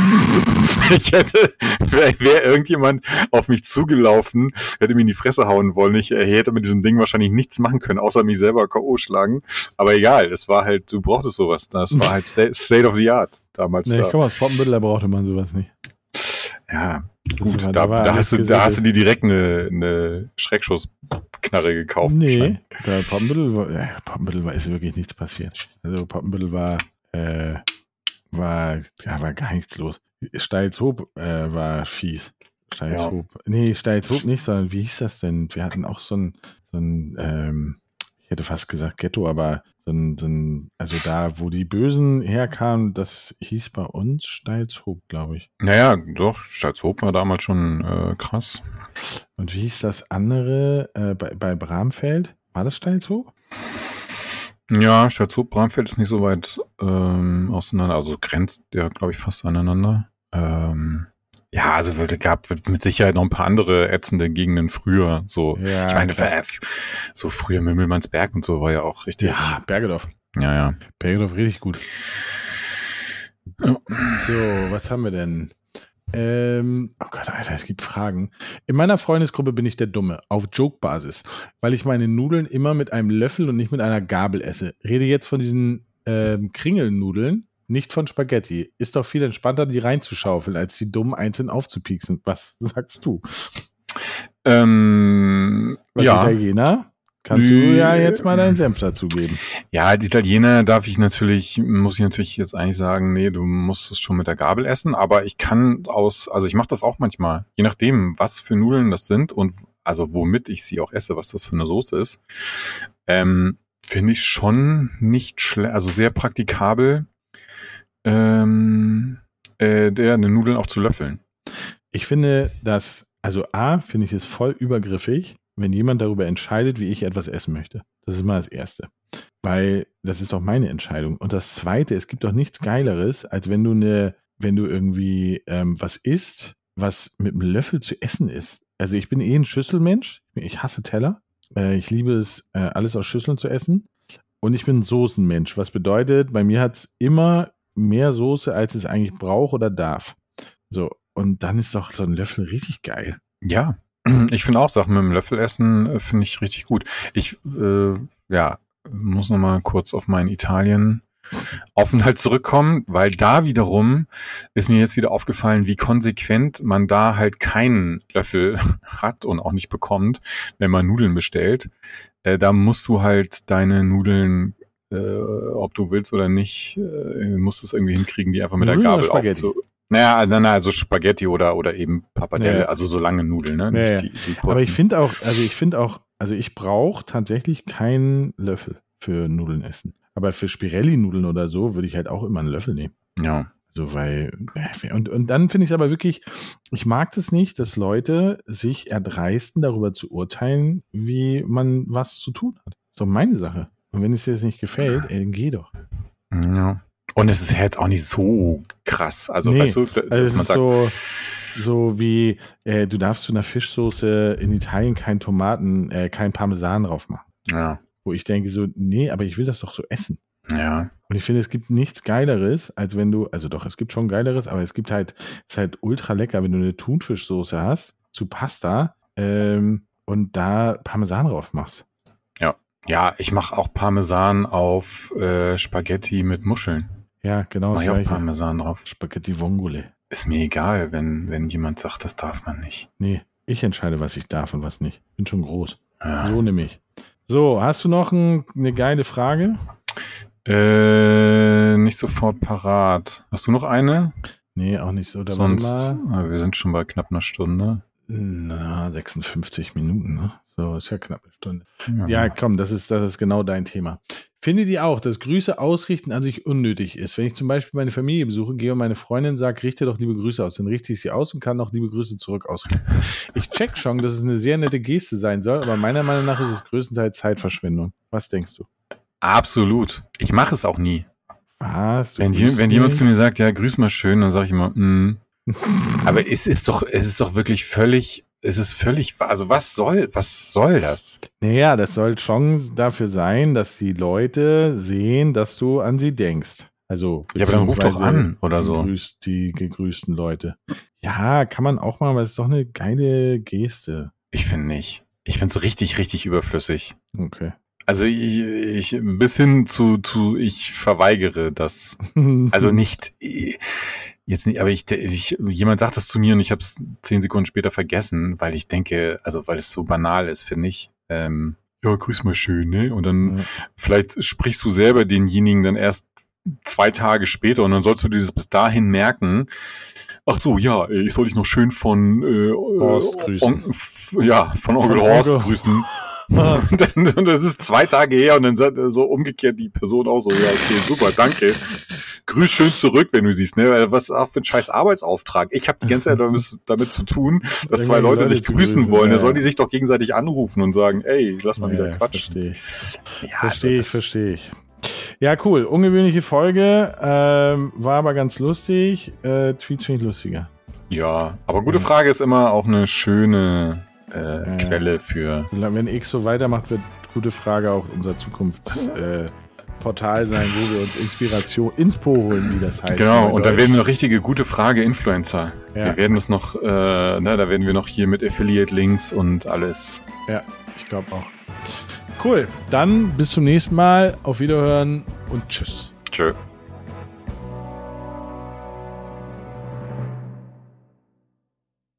Ich hätte, wäre wär irgendjemand auf mich zugelaufen, hätte mir in die Fresse hauen wollen. Ich hätte mit diesem Ding wahrscheinlich nichts machen können, außer mich selber K O schlagen. Aber egal, es war halt, du brauchtest sowas. Das war halt State, State of the Art damals. Nee, da. ich komme aus Poppenbüttel, da brauchte man sowas nicht. Ja, gut, da, da, da, hast du, da hast du dir direkt eine, eine Schreckschussknarre gekauft. Nee, da Poppenbüttel war, ja, Poppenbüttel war, ist wirklich nichts passiert. Also Poppenbüttel war, äh, war, ja, war gar nichts los. Steilshoop äh, war fies. Steilshoop. Ja. Nee, Steilshoop nicht, sondern wie hieß das denn? Wir hatten auch so ein, so ein ähm, ich hätte fast gesagt Ghetto, aber so ein, so ein, also da, wo die Bösen herkamen, das hieß bei uns Steilshoop, glaube ich. Naja, doch, Steilshoop war damals schon äh, krass. Und wie hieß das andere äh, bei, bei Bramfeld? War das Steilshoop? Ja, Steilshoop, Bramfeld ist nicht so weit ähm, auseinander, also grenzt ja, glaube ich, fast aneinander. Ähm, ja, also es gab mit Sicherheit noch ein paar andere ätzende Gegenden früher. So, ja, ich meine, klar. So früher Mümmelmannsberg und so war ja auch richtig. Ja, Bergedorf. Ja, ja. Bergedorf richtig gut. Ja. So, was haben wir denn? Ähm, oh Gott, Alter, es gibt Fragen. In meiner Freundesgruppe bin ich der Dumme, auf Joke-Basis, weil ich meine Nudeln immer mit einem Löffel und nicht mit einer Gabel esse. Rede jetzt von diesen ähm, Kringelnudeln, nicht von Spaghetti. Ist doch viel entspannter, die reinzuschaufeln, als die dummen einzeln aufzupieksen. Was sagst du? Ähm, Was ja. Italiener? Kannst du ja jetzt mal deinen Senf dazugeben. Ja, als Italiener darf ich natürlich, muss ich natürlich jetzt eigentlich sagen, nee, du musst es schon mit der Gabel essen, aber ich kann aus, also ich mache das auch manchmal, je nachdem, was für Nudeln das sind und also womit ich sie auch esse, was das für eine Soße ist, ähm, finde ich schon nicht schlecht, also sehr praktikabel, ähm, äh, der eine Nudeln auch zu löffeln. Ich finde, dass, also A, finde ich es voll übergriffig, wenn jemand darüber entscheidet, wie ich etwas essen möchte. Das ist mal das Erste. weil das ist doch meine Entscheidung. Und das Zweite, es gibt doch nichts Geileres, als wenn du eine, wenn du irgendwie ähm, was isst, was mit einem Löffel zu essen ist. Also ich bin eh ein Schüsselmensch. Ich hasse Teller. Äh, ich liebe es, äh, alles aus Schüsseln zu essen. Und ich bin ein Soßenmensch. Was bedeutet, bei mir hat es immer mehr Soße, als es eigentlich braucht oder darf. So, und dann ist doch so ein Löffel richtig geil. Ja, ich finde auch Sachen mit dem Löffel essen, äh, finde ich richtig gut. Ich, äh, ja, muss noch mal kurz auf meinen Italien-Aufenthalt zurückkommen, weil da wiederum ist mir jetzt wieder aufgefallen, wie konsequent man da halt keinen Löffel hat und auch nicht bekommt, wenn man Nudeln bestellt. Äh, da musst du halt deine Nudeln, äh, ob du willst oder nicht, äh, musst es irgendwie hinkriegen, die einfach mit Nudeln der oder Gabel Spaghetti? aufzu... Naja, nein, nein, also Spaghetti oder oder eben Pappardelle, Ja. also so lange Nudeln, ne? Ja, Nicht ja. die, die kurzen. Aber ich finde auch, also ich finde auch, also ich brauche tatsächlich keinen Löffel für Nudeln essen. Aber für Spirelli-Nudeln oder so würde ich halt auch immer einen Löffel nehmen. Ja. So, weil, und, und dann finde ich es aber wirklich, ich mag das nicht, dass Leute sich erdreisten, darüber zu urteilen, wie man was zu tun hat. Das ist doch meine Sache. Und wenn es dir jetzt nicht gefällt, ey, dann geh doch. Ja. Und es ist ja jetzt auch nicht so krass. Also, Nee, weißt du, da- Also dass es man ist sagt, so, so wie, äh, du darfst zu einer Fischsoße in Italien keinen Tomaten, äh, kein Parmesan drauf machen. ja, Wo ich denke so, nee, aber ich will das doch so essen. ja, Und ich finde, es gibt nichts Geileres, als wenn du, also doch, es gibt schon Geileres, aber es gibt halt, es ist halt ultra lecker, wenn du eine Thunfischsoße hast zu Pasta ähm, und da Parmesan drauf machst. ja, ich mache auch Parmesan auf äh, Spaghetti mit Muscheln. Ja, genau Mach das ich auch gleiche. Parmesan drauf. Spaghetti Vongole. Ist mir egal, wenn wenn jemand sagt, das darf man nicht. Nee, ich entscheide, was ich darf und was nicht. Bin schon groß. Ja. So nämlich. So, hast du noch ein, eine geile Frage? Äh, nicht sofort parat. Hast du noch eine? Nee, auch nicht so. Da Sonst, warte mal. ah, wir sind schon bei knapp einer Stunde. Na, sechsundfünfzig Minuten, ne? So, ist ja knapp eine Stunde. Ja, Ja, komm, das ist, das ist genau dein Thema. Findet ihr auch, dass Grüße ausrichten an sich unnötig ist? Wenn ich zum Beispiel meine Familie besuche, gehe und meine Freundin sagt, richte doch liebe Grüße aus, dann richte ich sie aus und kann auch liebe Grüße zurück ausrichten. Ich check schon, dass es eine sehr nette Geste sein soll, aber meiner Meinung nach ist es größtenteils Zeitverschwendung. Was denkst du? absolut. Ich mache es auch nie. Was? Du Wenn, je, grüßt wenn jemand nicht? zu mir sagt, ja, grüß mal schön, dann sage ich immer, mm. Aber es ist doch, es ist doch wirklich völlig, es ist völlig, also was soll, was soll das? Naja, das soll schon dafür sein, dass die Leute sehen, dass du an sie denkst. Also, Ja, aber dann ruf doch beziehungsweise an oder die so. Grüßt, die gegrüßten Leute. Ja, kann man auch mal, aber es ist doch eine geile Geste. Ich finde nicht. Ich finde es richtig, richtig überflüssig. Okay. Also ich, ich bis hin zu, zu ich verweigere das. Also nicht, jetzt nicht, aber ich, ich jemand sagt das zu mir und ich habe es zehn Sekunden später vergessen, weil ich denke, also weil es so banal ist, finde ich. Ähm, ja, grüß mal schön, ne? Und dann Ja. vielleicht sprichst du selber denjenigen dann erst zwei Tage später und dann sollst du dir das bis dahin merken. Ach so, ja, ich soll dich noch schön von äh, Horst grüßen. On, f, ja, von Onkel Von Horst Onkel- grüßen. Und dann, und das ist zwei Tage her und dann sagt so umgekehrt die Person auch so, ja, okay, super, danke. Grüß schön zurück, wenn du siehst, ne? Was auch für ein scheiß Arbeitsauftrag. Ich habe die ganze Zeit damit, damit zu tun, dass zwei Irgendwelche Leute Leute sich zu grüßen grüßen, wollen. ja, Da sollen ja. die sich doch gegenseitig anrufen und sagen, ey, lass mal wieder Ja, quatschen. Verstehe ich. Ja, Verstehe ich, das- verstehe ich. Ja, cool. Ungewöhnliche Folge. Ähm, war aber ganz lustig. Äh, Tweets finde ich lustiger. Ja, aber gute Frage ist immer auch eine schöne äh, Ja. Quelle für. Wenn X so weitermacht, wird gute Frage auch unser Zukunftsportal äh, Portal sein, wo wir uns Inspiration, Inspo holen, wie das heißt. Genau, und da Neudeutsch. werden wir noch richtige gute Frage-Influencer. Ja. Wir werden das noch, äh, ne, da werden wir noch hier mit Affiliate-Links und alles. Ja, ich glaube auch. Cool. Dann bis zum nächsten Mal. Auf Wiederhören und tschüss. Tschö.